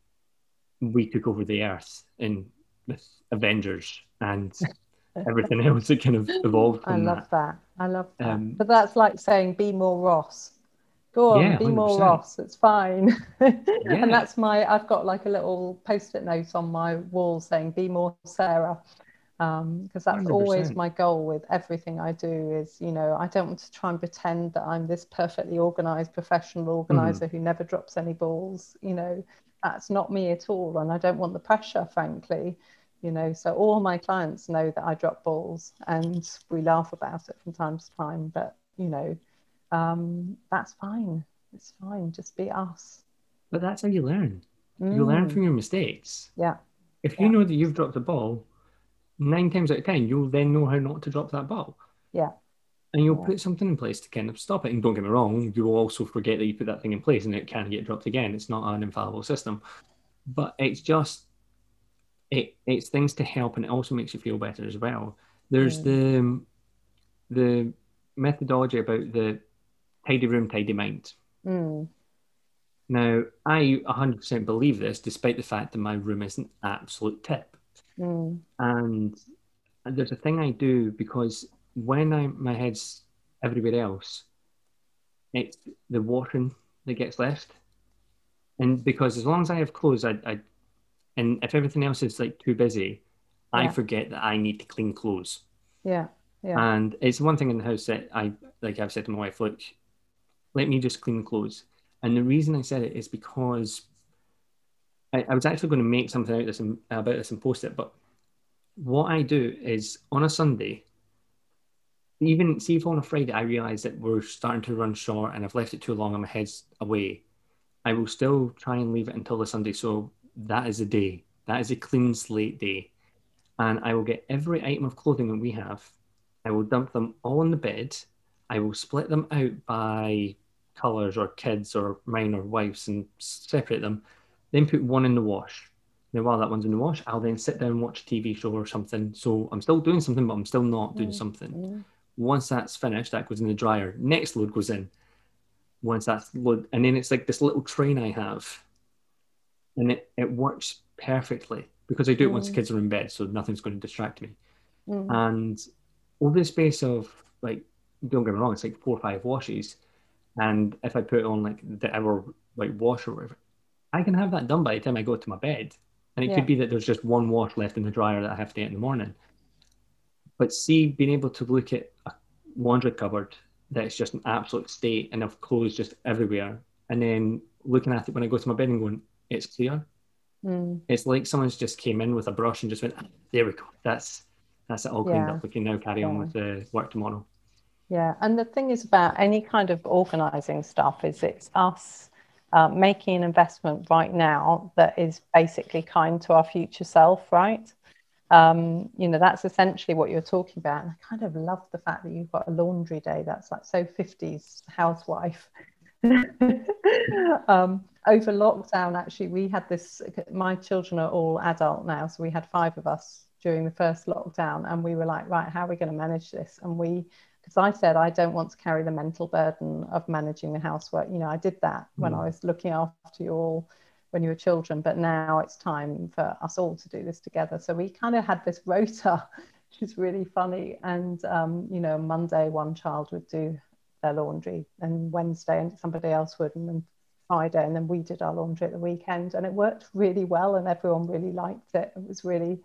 we took over the earth in with Avengers and everything else that kind of evolved I from love that. that. I love that. Um, But that's like saying, be more Ross. Go on, yeah, be more one hundred percent. Ross. It's fine. And Yeah, that's my, I've got like a little post-it note on my wall saying, be more Sarah. Um, because that's always one hundred percent. my goal with everything I do is, you know, I don't want to try and pretend that I'm this perfectly organized professional Mm-hmm. organizer who never drops any balls. You know, that's not me at all. And I don't want the pressure, frankly. you know, so all my clients know that I drop balls, and we laugh about it from time to time, but you know, um, that's fine. It's fine. Just be us. But that's how you learn. You learn Mm, from your mistakes. yeah. If you Yeah. know that you've dropped a ball, nine times out of ten, you'll then know how not to drop that ball. Yeah. And you'll Yeah. put something in place to kind of stop it. And don't get me wrong, you will also forget that you put that thing in place and it can get dropped again. It's not an infallible system. But it's just it it's things to help, and it also makes you feel better as well. There's Mm, the the methodology about the tidy room, tidy mind. mm, Now, I one hundred percent believe this, despite the fact that my room is an absolute tip. mm, And there's a thing I do because when I my head's everywhere else, it's the washing that gets left. And because as long as I have clothes, I, I and if everything else is like too busy, I yeah. forget that I need to clean clothes. Yeah. Yeah. And it's one thing in the house that I like I've said to my wife, look, let me just clean clothes. And the reason I said it is because I, I was actually going to make something out this and, about this and post it, but what I do is on a Sunday, even see if on a Friday I realize that we're starting to run short and I've left it too long and my head's away, I will still try and leave it until the Sunday. So that is a day. That is a clean slate day. And I will get every item of clothing that we have. I will dump them all in the bed. I will split them out by colours or kids or mine or wife's and separate them. Then put one in the wash. Now, while that one's in the wash, I'll then sit down and watch a T V show or something. So I'm still doing something, but I'm still not doing Mm, something. mm, Once that's finished, that goes in the dryer. Next load goes in. Once that's load, and then it's like this little train I have, and it, it works perfectly because I do it once the mm, kids are in bed, so nothing's going to distract me. mm. And over the space of like, don't get me wrong, it's like four or five washes. And if I put on like the hour like wash or whatever, I can have that done by the time I go to my bed. And it could Yeah. be that there's just one wash left in the dryer that I have to get in the morning. But see, being able to look at a laundry cupboard that's just an absolute state and of clothes just everywhere, and then looking at it when I go to my bed and going, it's clear. Mm, It's like someone's just came in with a brush and just went, "Ah, there we go. That's that's it all cleaned yeah. up. We can now carry on Yeah. with the work tomorrow." Yeah, and the thing is about any kind of organizing stuff is it's us uh, making an investment right now that is basically kind to our future self, right? Um, you know, that's essentially what you're talking about. And I kind of love the fact that you've got a laundry day. That's like so fifties housewife. um, over lockdown, actually, we had this. My children are all adult now, so we had five of us during the first lockdown, and we were like, right, how are we going to manage this? And we, because I said I don't want to carry the mental burden of managing the housework. You know, I did that when I Mm. was looking after you all when you were children, but now it's time for us all to do this together. So we kind of had this rota, which is really funny. And um, you know, Monday one child would do their laundry, and Wednesday and somebody else would, and then Friday, and then we did our laundry at the weekend, and it worked really well, and everyone really liked it. It was really,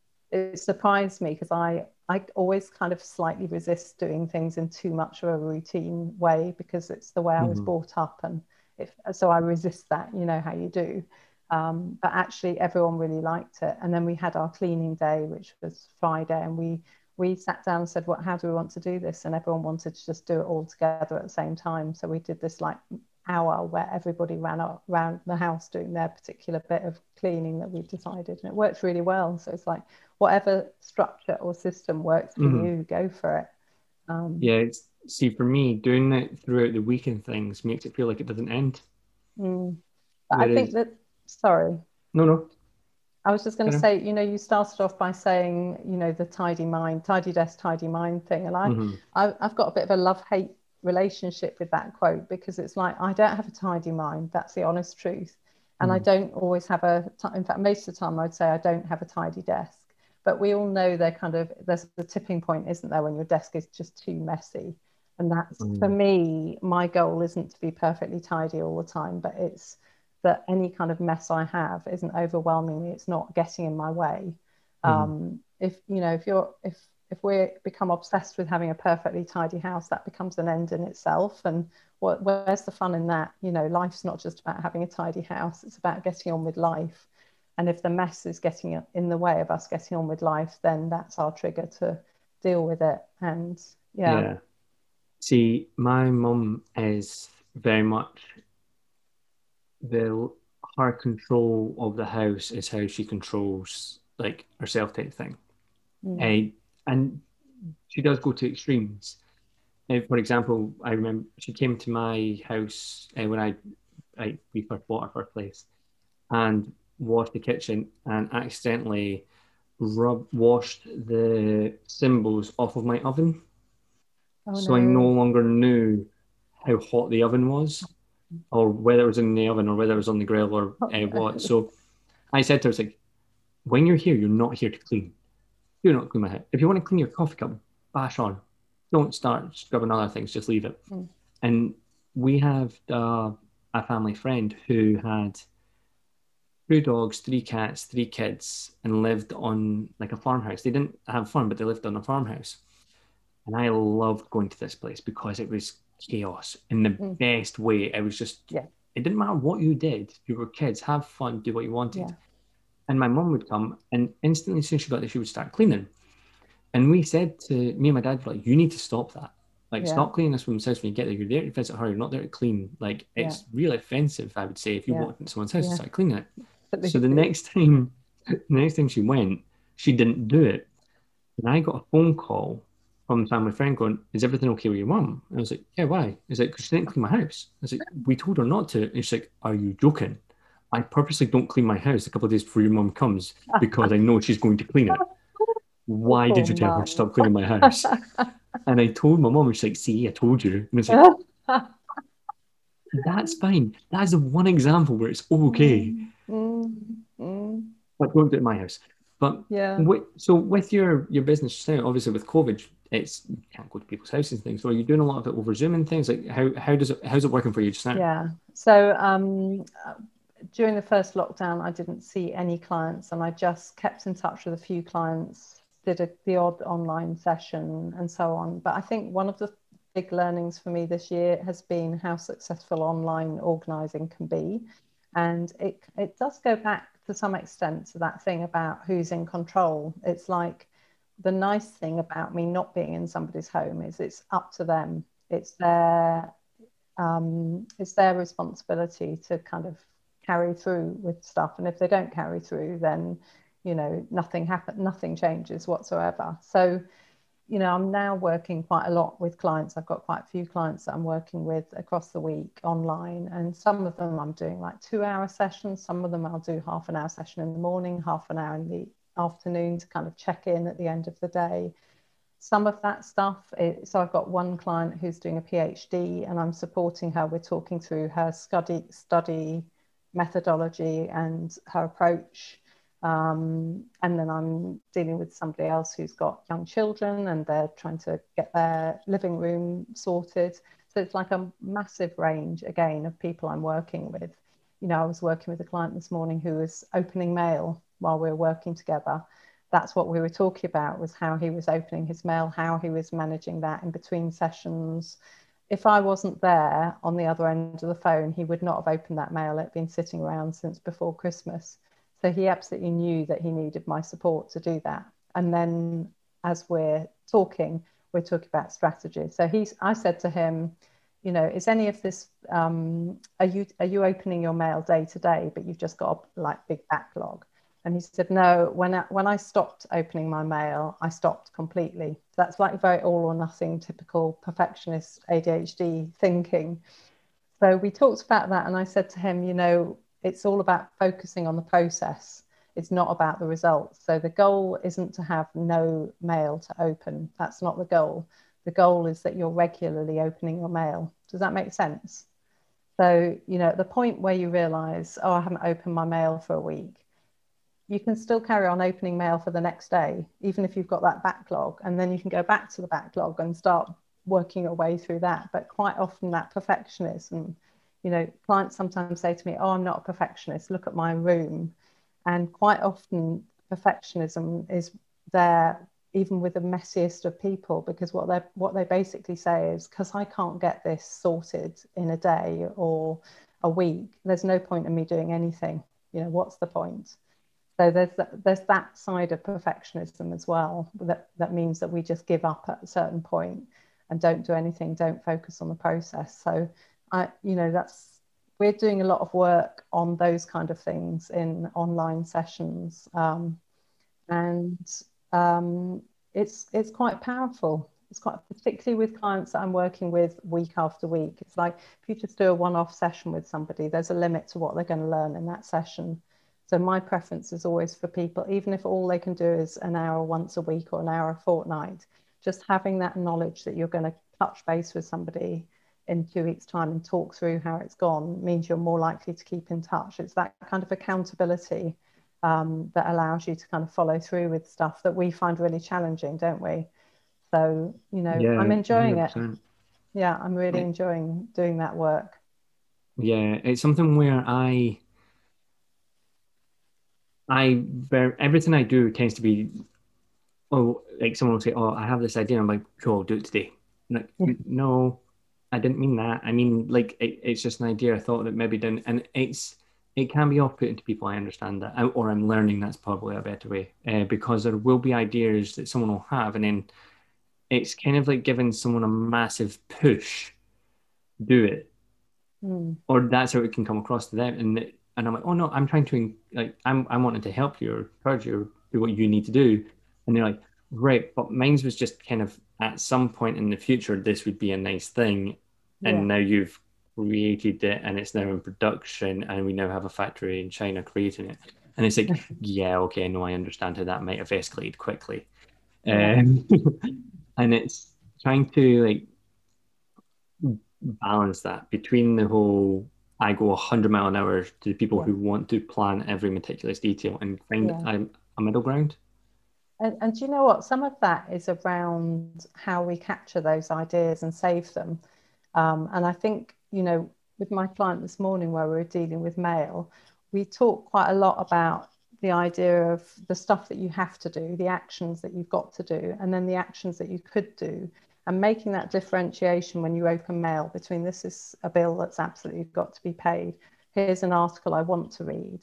it surprised me because I I always kind of slightly resist doing things in too much of a routine way because it's the way I was Mhm. brought up, and if so, I resist that. You know how you do. Um, but actually, everyone really liked it. And then we had our cleaning day, which was Friday, and we we sat down and said, "What? How do we want to do this?" And everyone wanted to just do it all together at the same time. So we did this like hour where everybody ran around the house doing their particular bit of cleaning that we decided, and it worked really well. So it's like whatever structure or system works for Mhm. you, go for it. Um, Yeah, it's see for me doing it throughout the week and things makes it feel like it doesn't end. mm. But I think Whereas, that, sorry, no, no, I was just going to kind of, say, you know, you started off by saying, you know, the tidy mind, tidy desk, tidy mind thing. And I, hmm I I've got a bit of a love-hate relationship with that quote because it's like, I don't have a tidy mind. That's the honest truth. And I hmm don't always have a, in fact, most of the time I'd say I don't have a tidy desk. But we all know they're kind of, there's the tipping point, isn't there, when your desk is just too messy. And that's, for hmm me, my goal isn't to be perfectly tidy all the time, but it's that any kind of mess I have isn't overwhelming me. It's not getting in my way. hmm Um, if you know, if you're if if we become obsessed with having a perfectly tidy house, that becomes an end in itself. And what, where's the fun in that? You know, life's not just about having a tidy house; it's about getting on with life. And if the mess is getting in the way of us getting on with life, then that's our trigger to deal with it. And yeah. Yeah. See, my mum is very much the her control of the house is how she controls like herself type thing. Mm. Uh, and she does go to extremes. Uh, for example, I remember she came to my house uh, when I, I we first bought our first place and washed the kitchen and accidentally rub washed the symbols off of my oven. Oh So I no no. longer knew how hot the oven was, or whether it was in the oven, or whether it was on the grill, or Oh, uh, no. what. So I said to her, I was like, when you're here, you're not here to clean. Do not clean my head. If you want to clean your coffee cup, bash on. Don't start scrubbing other things, just leave it. Mm. And we have uh, a family friend who had two dogs, three cats, three kids, and lived on like a farmhouse. They didn't have fun, but they lived on a farmhouse. And I loved going to this place because it was chaos in the Mm. best way. It was just, Yeah. it didn't matter what you did. You were kids, have fun, do what you wanted. Yeah. And my mum would come, and instantly, as soon as she got there, she would start cleaning. And we said to me and my dad, like, you need to stop that. Like, Yeah. stop cleaning this woman's house when you get there. You're there to visit her. You're not there to clean. Like, Yeah. it's really offensive, I would say, if you Yeah. walked into someone's house and Yeah. started cleaning it. So the Absolutely. next time, the next time she went, she didn't do it. And I got a phone call from a family friend going, is everything okay with your mum? And I was like, yeah, why? He's like, because she didn't clean my house. I was like, we told her not to. And she's like, are you joking? I purposely don't clean my house a couple of days before your mum comes because I know she's going to clean it. Oh, Why did poor you tell her to mum. stop cleaning my house? And I told my mum, and she's like, see, I told you. And it's like, that's fine. That's the one example where it's okay, Mm, mm, mm. but don't do it at my house. But Yeah. with, so with your your business just now, obviously with COVID, it's you can't go to people's houses and things. So are you doing a lot of it over Zoom and things? Like how how does it how's it working for you just now? Yeah. So um, uh, during the first lockdown, I didn't see any clients, and I just kept in touch with a few clients, did a, the odd online session and so on. But I think one of the big learnings for me this year has been how successful online organizing can be. And it, it does go back to some extent to that thing about who's in control. It's like the nice thing about me not being in somebody's home is it's up to them. It's their um, it's their responsibility to kind of carry through with stuff. And if they don't carry through, then, you know, nothing happens, nothing changes whatsoever. So, you know, I'm now working quite a lot with clients. I've got quite a few clients that I'm working with across the week online. And some of them I'm doing like two hour sessions. Some of them I'll do half an hour session in the morning, half an hour in the afternoon to kind of check in at the end of the day. Some of that stuff, it, so I've got one client who's doing a PhD and I'm supporting her. We're talking through her study, study methodology and her approach. Um, and then I'm dealing with somebody else who's got young children and they're trying to get their living room sorted. So it's like a massive range, again, of people I'm working with. You know, I was working with a client this morning who was opening mail while we were working together. That's what we were talking about, was how he was opening his mail, how he was managing that in between sessions. If I wasn't there on the other end of the phone, he would not have opened that mail. It'd been sitting around since before Christmas. So he absolutely knew that he needed my support to do that. And then as we're talking, we're talking about strategy. So he's, I said to him, you know, is any of this, um, are you, are you opening your mail day to day, but you've just got a like big backlog? And he said, no, when I, when I stopped opening my mail, I stopped completely. That's like very all or nothing, typical perfectionist A D H D thinking. So we talked about that. And I said to him, you know, it's all about focusing on the process. It's not about the results. So the goal isn't to have no mail to open. That's not the goal. The goal is that you're regularly opening your mail. Does that make sense? So, you know, at the point where you realize, oh, I haven't opened my mail for a week, you can still carry on opening mail for the next day, even if you've got that backlog, and then you can go back to the backlog and start working your way through that. But quite often that perfectionism, you know, clients sometimes say to me, oh, I'm not a perfectionist, look at my room. And quite often perfectionism is there even with the messiest of people, because what they what they basically say is, because I can't get this sorted in a day or a week, there's no point in me doing anything. You know, what's the point? So there's that, there's that side of perfectionism as well. That that means that we just give up at a certain point and don't do anything, don't focus on the process. So I, you know, that's we're doing a lot of work on those kind of things in online sessions, um, and um, it's it's quite powerful. It's quite particularly with clients that I'm working with week after week. It's like if you just do a one-off session with somebody, there's a limit to what they're going to learn in that session. So my preference is always for people, even if all they can do is an hour once a week or an hour a fortnight, just having that knowledge that you're going to touch base with somebody in two weeks' time and talk through how it's gone means you're more likely to keep in touch. It's that kind of accountability um, that allows you to kind of follow through with stuff that we find really challenging, don't we? So, you know, Yeah, I'm enjoying it. one hundred percent. Yeah, I'm really It, enjoying doing that work. yeah, it's something where I, I, ver everything I do tends to be, oh, like someone will say, oh, I have this idea. I'm like, cool, I'll do it today. I'm like, Yeah. no, I didn't mean that. I mean, like, it, it's just an idea I thought that maybe didn't, and it's, it can be off-putting to people. I understand that, I- or I'm learning that's probably a better way, uh, because there will be ideas that someone will have, and then it's kind of like giving someone a massive push, do it, Mm. or that's how it can come across to them, and and I'm like, oh no, I'm trying to like, I'm I'm wanting to help you or encourage you or do what you need to do, and they're like, right, but mine was just kind of at some point in the future, this would be a nice thing, Yeah. and now you've created it and it's now in production, and we now have a factory in China creating it, and it's like, yeah, okay, no, I understand how that might have escalated quickly, Yeah. um, and it's trying to like balance that between the whole I go one hundred mile an hour to the people Yeah. who want to plan every meticulous detail and find Yeah. a, a middle ground. And, and do you know what? Some of that is around how we capture those ideas and save them. Um, and I think, you know, with my client this morning where we were dealing with mail, we talked quite a lot about the idea of the stuff that you have to do, the actions that you've got to do, and then the actions that you could do, and making that differentiation when you open mail between this is a bill that's absolutely got to be paid, here's an article I want to read.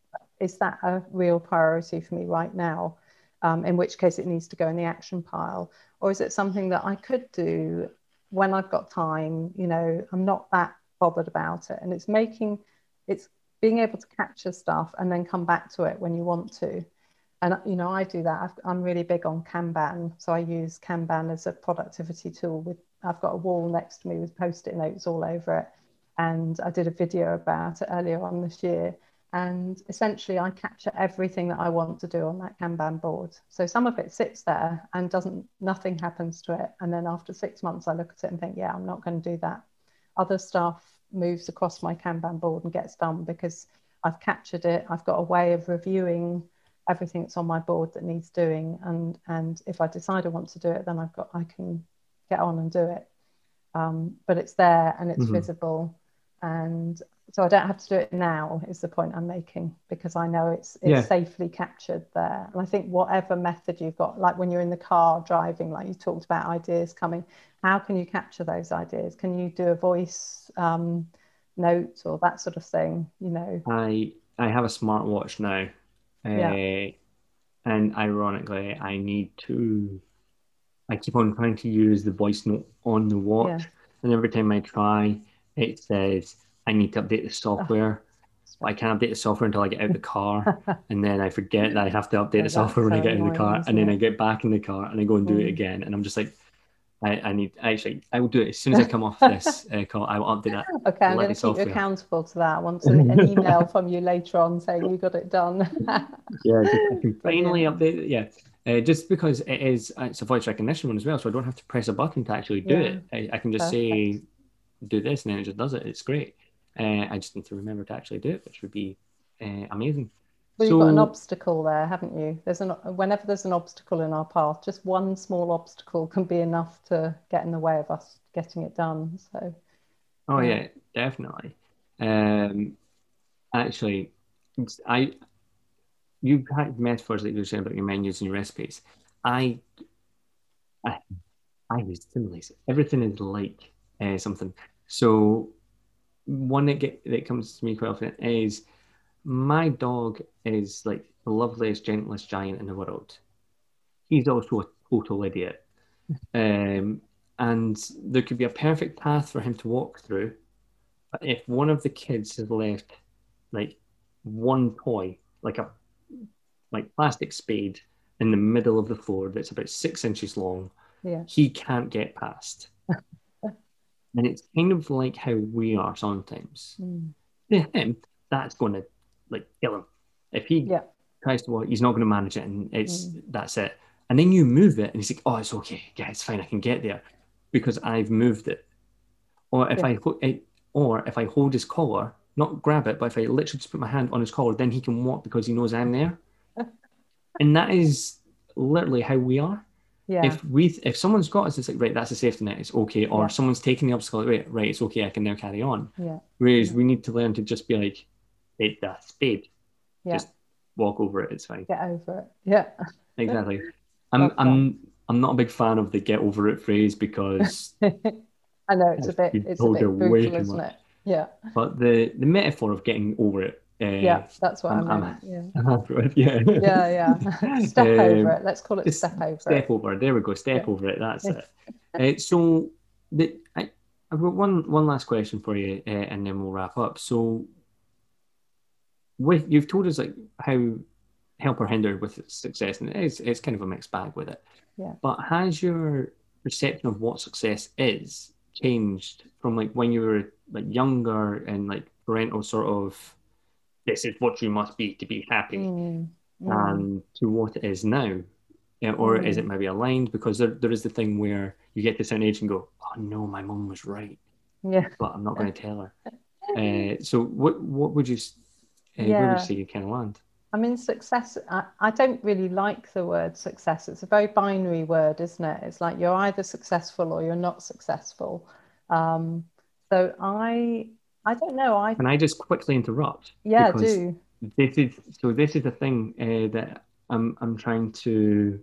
Is that a real priority for me right now? Um, in which case it needs to go in the action pile. Or is it something that I could do when I've got time? You know, I'm not that bothered about it. And it's making, it's being able to capture stuff and then come back to it when you want to. And, you know, I do that. I've, I'm really big on Kanban. So I use Kanban as a productivity tool. With I've got a wall next to me with post-it notes all over it. And I did a video about it earlier on this year. And essentially, I capture everything that I want to do on that Kanban board. So some of it sits there and doesn't, nothing happens to it. And then after six months, I look at it and think, yeah, I'm not going to do that. Other stuff moves across my Kanban board and gets done because I've captured it. I've got a way of reviewing everything that's on my board that needs doing. And, and if I decide I want to do it, then I've got, I can get on and do it. Um, but it's there and it's Mm-hmm. visible. And so I don't have to do it now is the point I'm making, because I know it's it's Yeah. safely captured there. And I think whatever method you've got, like when you're in the car driving, like you talked about ideas coming, how can you capture those ideas? Can you do a voice um, note or that sort of thing? You know, I I have a smartwatch now, yeah, uh, and ironically, I need to. I keep on trying to use the voice note on the yeah. watch, and every time I try, it says I need to update the Oh, software. I can't update the software until I get out of the car, and then I forget that I have to update oh, the software that's when I so get out of the annoying, car, and isn't then I it? get back in the car and I go and do it Mm. again, and I'm just like, I, I need actually I will do it as soon as I come off this uh, call. I will update that Okay, I'm going bloody to keep you software. accountable to that. I want an, an email from you later on saying you got it done. Yeah, just I can finally Brilliant. update it. Yeah, uh, just because it is it's a voice recognition one as well, so I don't have to press a button to actually do Yeah, it. I, I can just perfect. say do this, and then it just does it. It's great. Uh, I just need to remember to actually do it, which would be uh, amazing. Well, you've got an So, obstacle there, haven't you? There's an whenever there's an obstacle in our path, just one small obstacle can be enough to get in the way of us getting it done. So, oh yeah, yeah, definitely. Um, actually, it's- I you had metaphors like you were saying about your menus and your recipes. I I, I use similes. Everything is like uh, something. So one that get that comes to me quite often is my dog is like the loveliest, gentlest giant in the world. He's also a total idiot. Um, and there could be a perfect path for him to walk through. But if one of the kids has left like one toy, like a like plastic spade in the middle of the floor that's about six inches long, Yeah. he can't get past. And it's kind of like how we are sometimes. Mm. To him, that's going to like kill him. If he Yeah. tries to walk, he's not going to manage it, and it's Mm. that's it. And then you move it, and he's like, "Oh, it's okay. Yeah, it's fine. I can get there because I've moved it." Or if Yeah. I ho- eh, or if I hold his collar, not grab it, but if I literally just put my hand on his collar, then he can walk because he knows I'm there. And that is literally how we are. Yeah. If we if someone's got us, it's like right, that's a safety net, it's okay. Or Yeah. someone's taking the obstacle, right, right, it's okay, I can now carry on. Yeah. Whereas Yeah. we need to learn to just be like, it's a spade, Yeah. just walk over it, it's fine. Get over it. Yeah. Exactly. I'm Love that. I'm I'm not a big fan of the get over it phrase because I know it's a bit you've it's a told it bit way brutal, too isn't much. it? Yeah. But the the metaphor of getting over it, uh, Yeah, that's what I I'm I'm meant. Yeah. I'm happy with, yeah. Yeah, yeah. Step over Um, it. Let's call it just step over step it. over. There we go. Yeah. Step over it. That's it. Uh, so the I I've got one one last question for you, uh, and then we'll wrap up. So with you've told us like how help or hinder with success, and it's it's kind of a mixed bag with it. Yeah. But has your perception of what success is changed from like when you were like younger and like parental sort of this is what you must be to be happy, Mm, mm, and to what it is now? Yeah, or is it mm. maybe aligned? Because there, there is the thing where you get to a certain age and go, oh no, my mum was right, Yeah. but I'm not going to tell her. Uh, so what what would you uh, where would you Yeah. say you kind of land? I mean, success, I, I don't really like the word success. It's a very binary word, isn't it? It's like you're either successful or you're not successful. Um, so I I don't know. I Can I just quickly interrupt Yeah, because do. this is so this is the thing uh, that I'm I'm trying to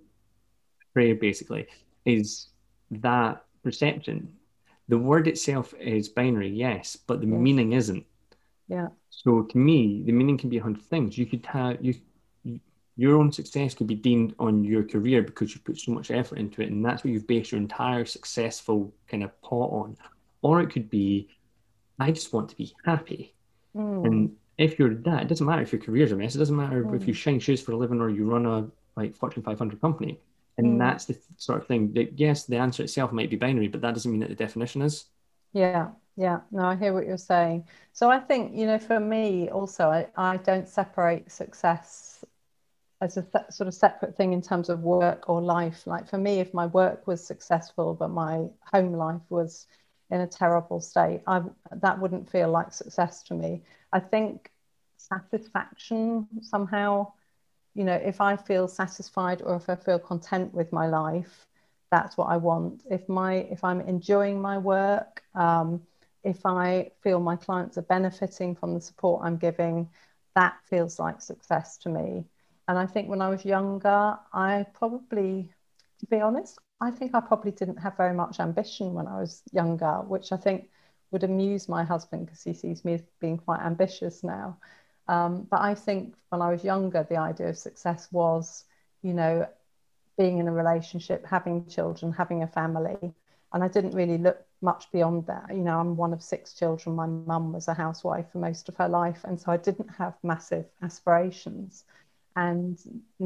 pray basically is that perception. The word itself is binary, yes, but the Yeah. meaning isn't. Yeah. So to me, the meaning can be a hundred things. You could have you, your own success could be deemed on your career because you put so much effort into it, and that's what you've based your entire successful kind of pot on. Or it could be, I just want to be happy. Mm, And if you're that, it doesn't matter if your career's a mess. It doesn't matter if you mm, shine shoes for a living or you run a like Fortune five hundred company. And mm. that's the sort of thing that yes, the answer itself might be binary, but that doesn't mean that the definition is. Yeah, yeah. No, I hear what you're saying. So I think, you know, for me also, I, I don't separate success as a th sort of separate thing in terms of work or life. Like for me, if my work was successful, but my home life was in a terrible state, I that wouldn't feel like success to me. I think satisfaction somehow, you know, if I feel satisfied or if I feel content with my life, that's what I want. If my if I'm enjoying my work, um, if I feel my clients are benefiting from the support I'm giving, that feels like success to me. And I think when I was younger, I probably, to be honest, I think I probably didn't have very much ambition when I was younger, which I think would amuse my husband because he sees me as being quite ambitious now. Um, but I think when I was younger, the idea of success was, you know, being in a relationship, having children, having a family. And I didn't really look much beyond that. You know, I'm one of six children. My mum was a housewife for most of her life. And so I didn't have massive aspirations. And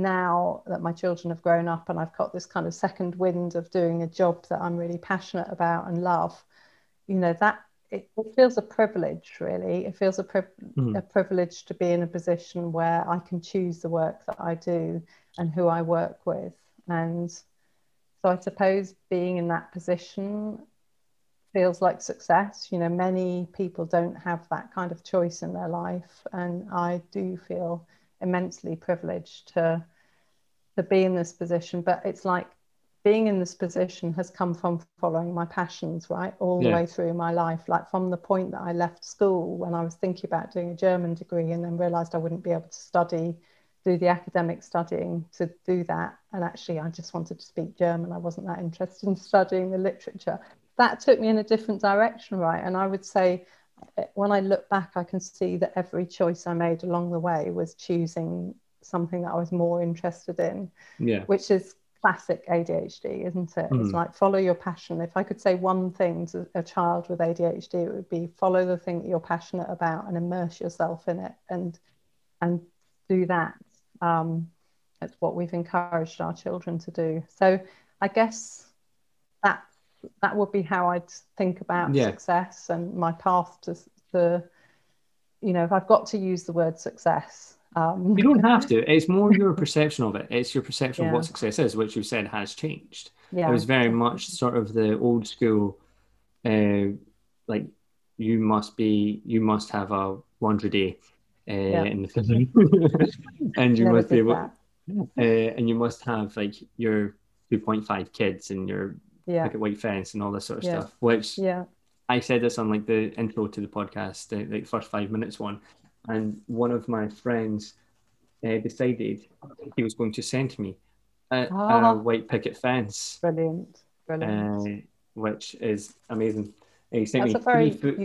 now that my children have grown up and I've got this kind of second wind of doing a job that I'm really passionate about and love, you know, that it, it feels a privilege, really. It feels a, pri a Mhm. privilege to be in a position where I can choose the work that I do and who I work with. And so I suppose being in that position feels like success. You know, many people don't have that kind of choice in their life. And I do feel immensely privileged to to be in this position. But it's like being in this position has come from following my passions, right? All the Yeah. way through my life. Like from the point that I left school when I was thinking about doing a German degree and then realized I wouldn't be able to study, do the academic studying to do that. And actually, I just wanted to speak German. I wasn't that interested in studying the literature. That took me in a different direction, right? And I would say when I look back, I can see that every choice I made along the way was choosing something that I was more interested in, Yeah. which is classic A D H D, isn't it? Mm. It's like follow your passion. If I could say one thing to a child with A D H D, it would be follow the thing that you're passionate about and immerse yourself in it, and and do that. Um, that's what we've encouraged our children to do. So I guess that that would be how I'd think about Yeah. success and my path to the, you know, if I've got to use the word success. Um, You don't have to. It's more your perception of it. It's your perception Yeah. of what success is, which you said has changed. yeah, It was very definitely. much sort of the old school, uh, like you must be, you must have a laundry day, uh, Yeah. in the film, and you Never must be did able, that. uh, and you must have like your two point five kids and your Yeah, picket white fence and all this sort of Yeah. stuff. Which yeah, I said this on like the intro to the podcast, the like first five minutes one, and one of my friends uh, decided he was going to send me a, a ah, white picket fence, brilliant, brilliant. uh, which is amazing. He sent That's me a three very, foot. you,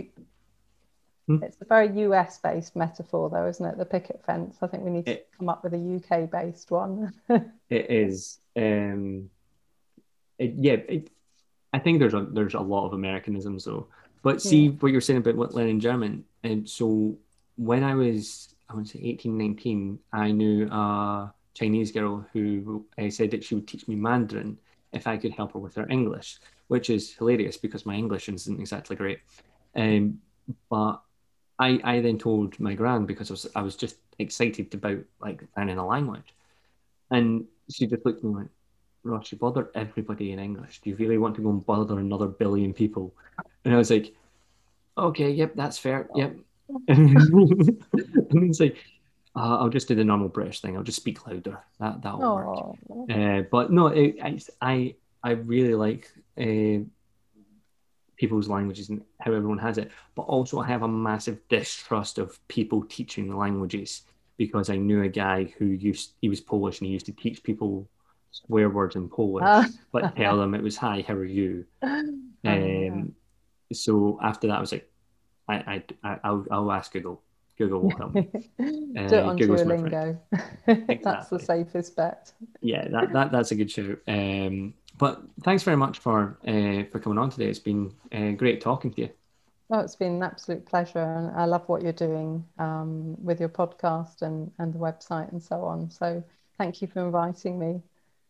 Hmm? it's a very U S based metaphor, though, isn't it? The picket fence. I think we need to It, come up with a U K based one. it is. Um, it, yeah, it, I think there's a there's a lot of Americanisms though. But see Yeah. what you're saying about what learning German. And so when I was, I want to say eighteen, nineteen, I knew a Chinese girl who uh, said that she would teach me Mandarin if I could help her with her English, which is hilarious because my English isn't exactly great. Um, but I, I then told my gran because I was I was just excited about like learning a language. And she just looked at me and went, Ross, you bother everybody in English. Do you really want to go and bother another billion people? And I was like, okay, yep, that's fair. Yep. And it's like, uh, I'll just do the normal British thing. I'll just speak louder. That that'll work. Oh, Uh, but no, it, I I I really like uh, people's languages and how everyone has it. But also, I have a massive distrust of people teaching languages because I knew a guy who used he was Polish and he used to teach people swear words in Polish, uh, but tell them it was hi, how are you? oh, yeah. Um, so after that, I was like, I, I, I'll, I'll ask Google. Google will help me. Do it Uh, on Google's my friend. Duolingo. That's the Exactly. safest bet. Yeah, that, that that's a good show. Um, but thanks very much for uh, for coming on today. It's been uh, great talking to you. Oh, it's been an absolute pleasure, and I love what you're doing um, with your podcast and, and the website and so on. So thank you for inviting me.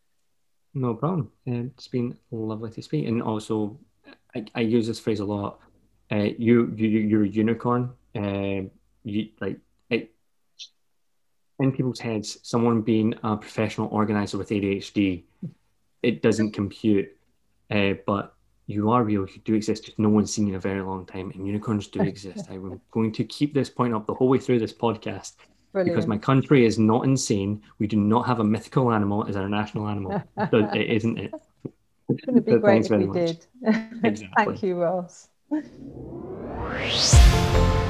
No problem. Uh, it's been lovely to speak. And also, I, I use this phrase a lot. Uh, you you you're a unicorn. Uh, you like it in people's heads. Someone being a professional organizer with A D H D, it doesn't compute. Uh, but you are real. You do exist. Just no one's seen you in a very long time, and unicorns do exist. I'm going to keep this point up the whole way through this podcast. Brilliant. Because my country is not insane. We do not have a mythical animal as our national animal. It isn't it? Wouldn't it be But great thanks if very we much. did? Exactly. Thank you, Ross.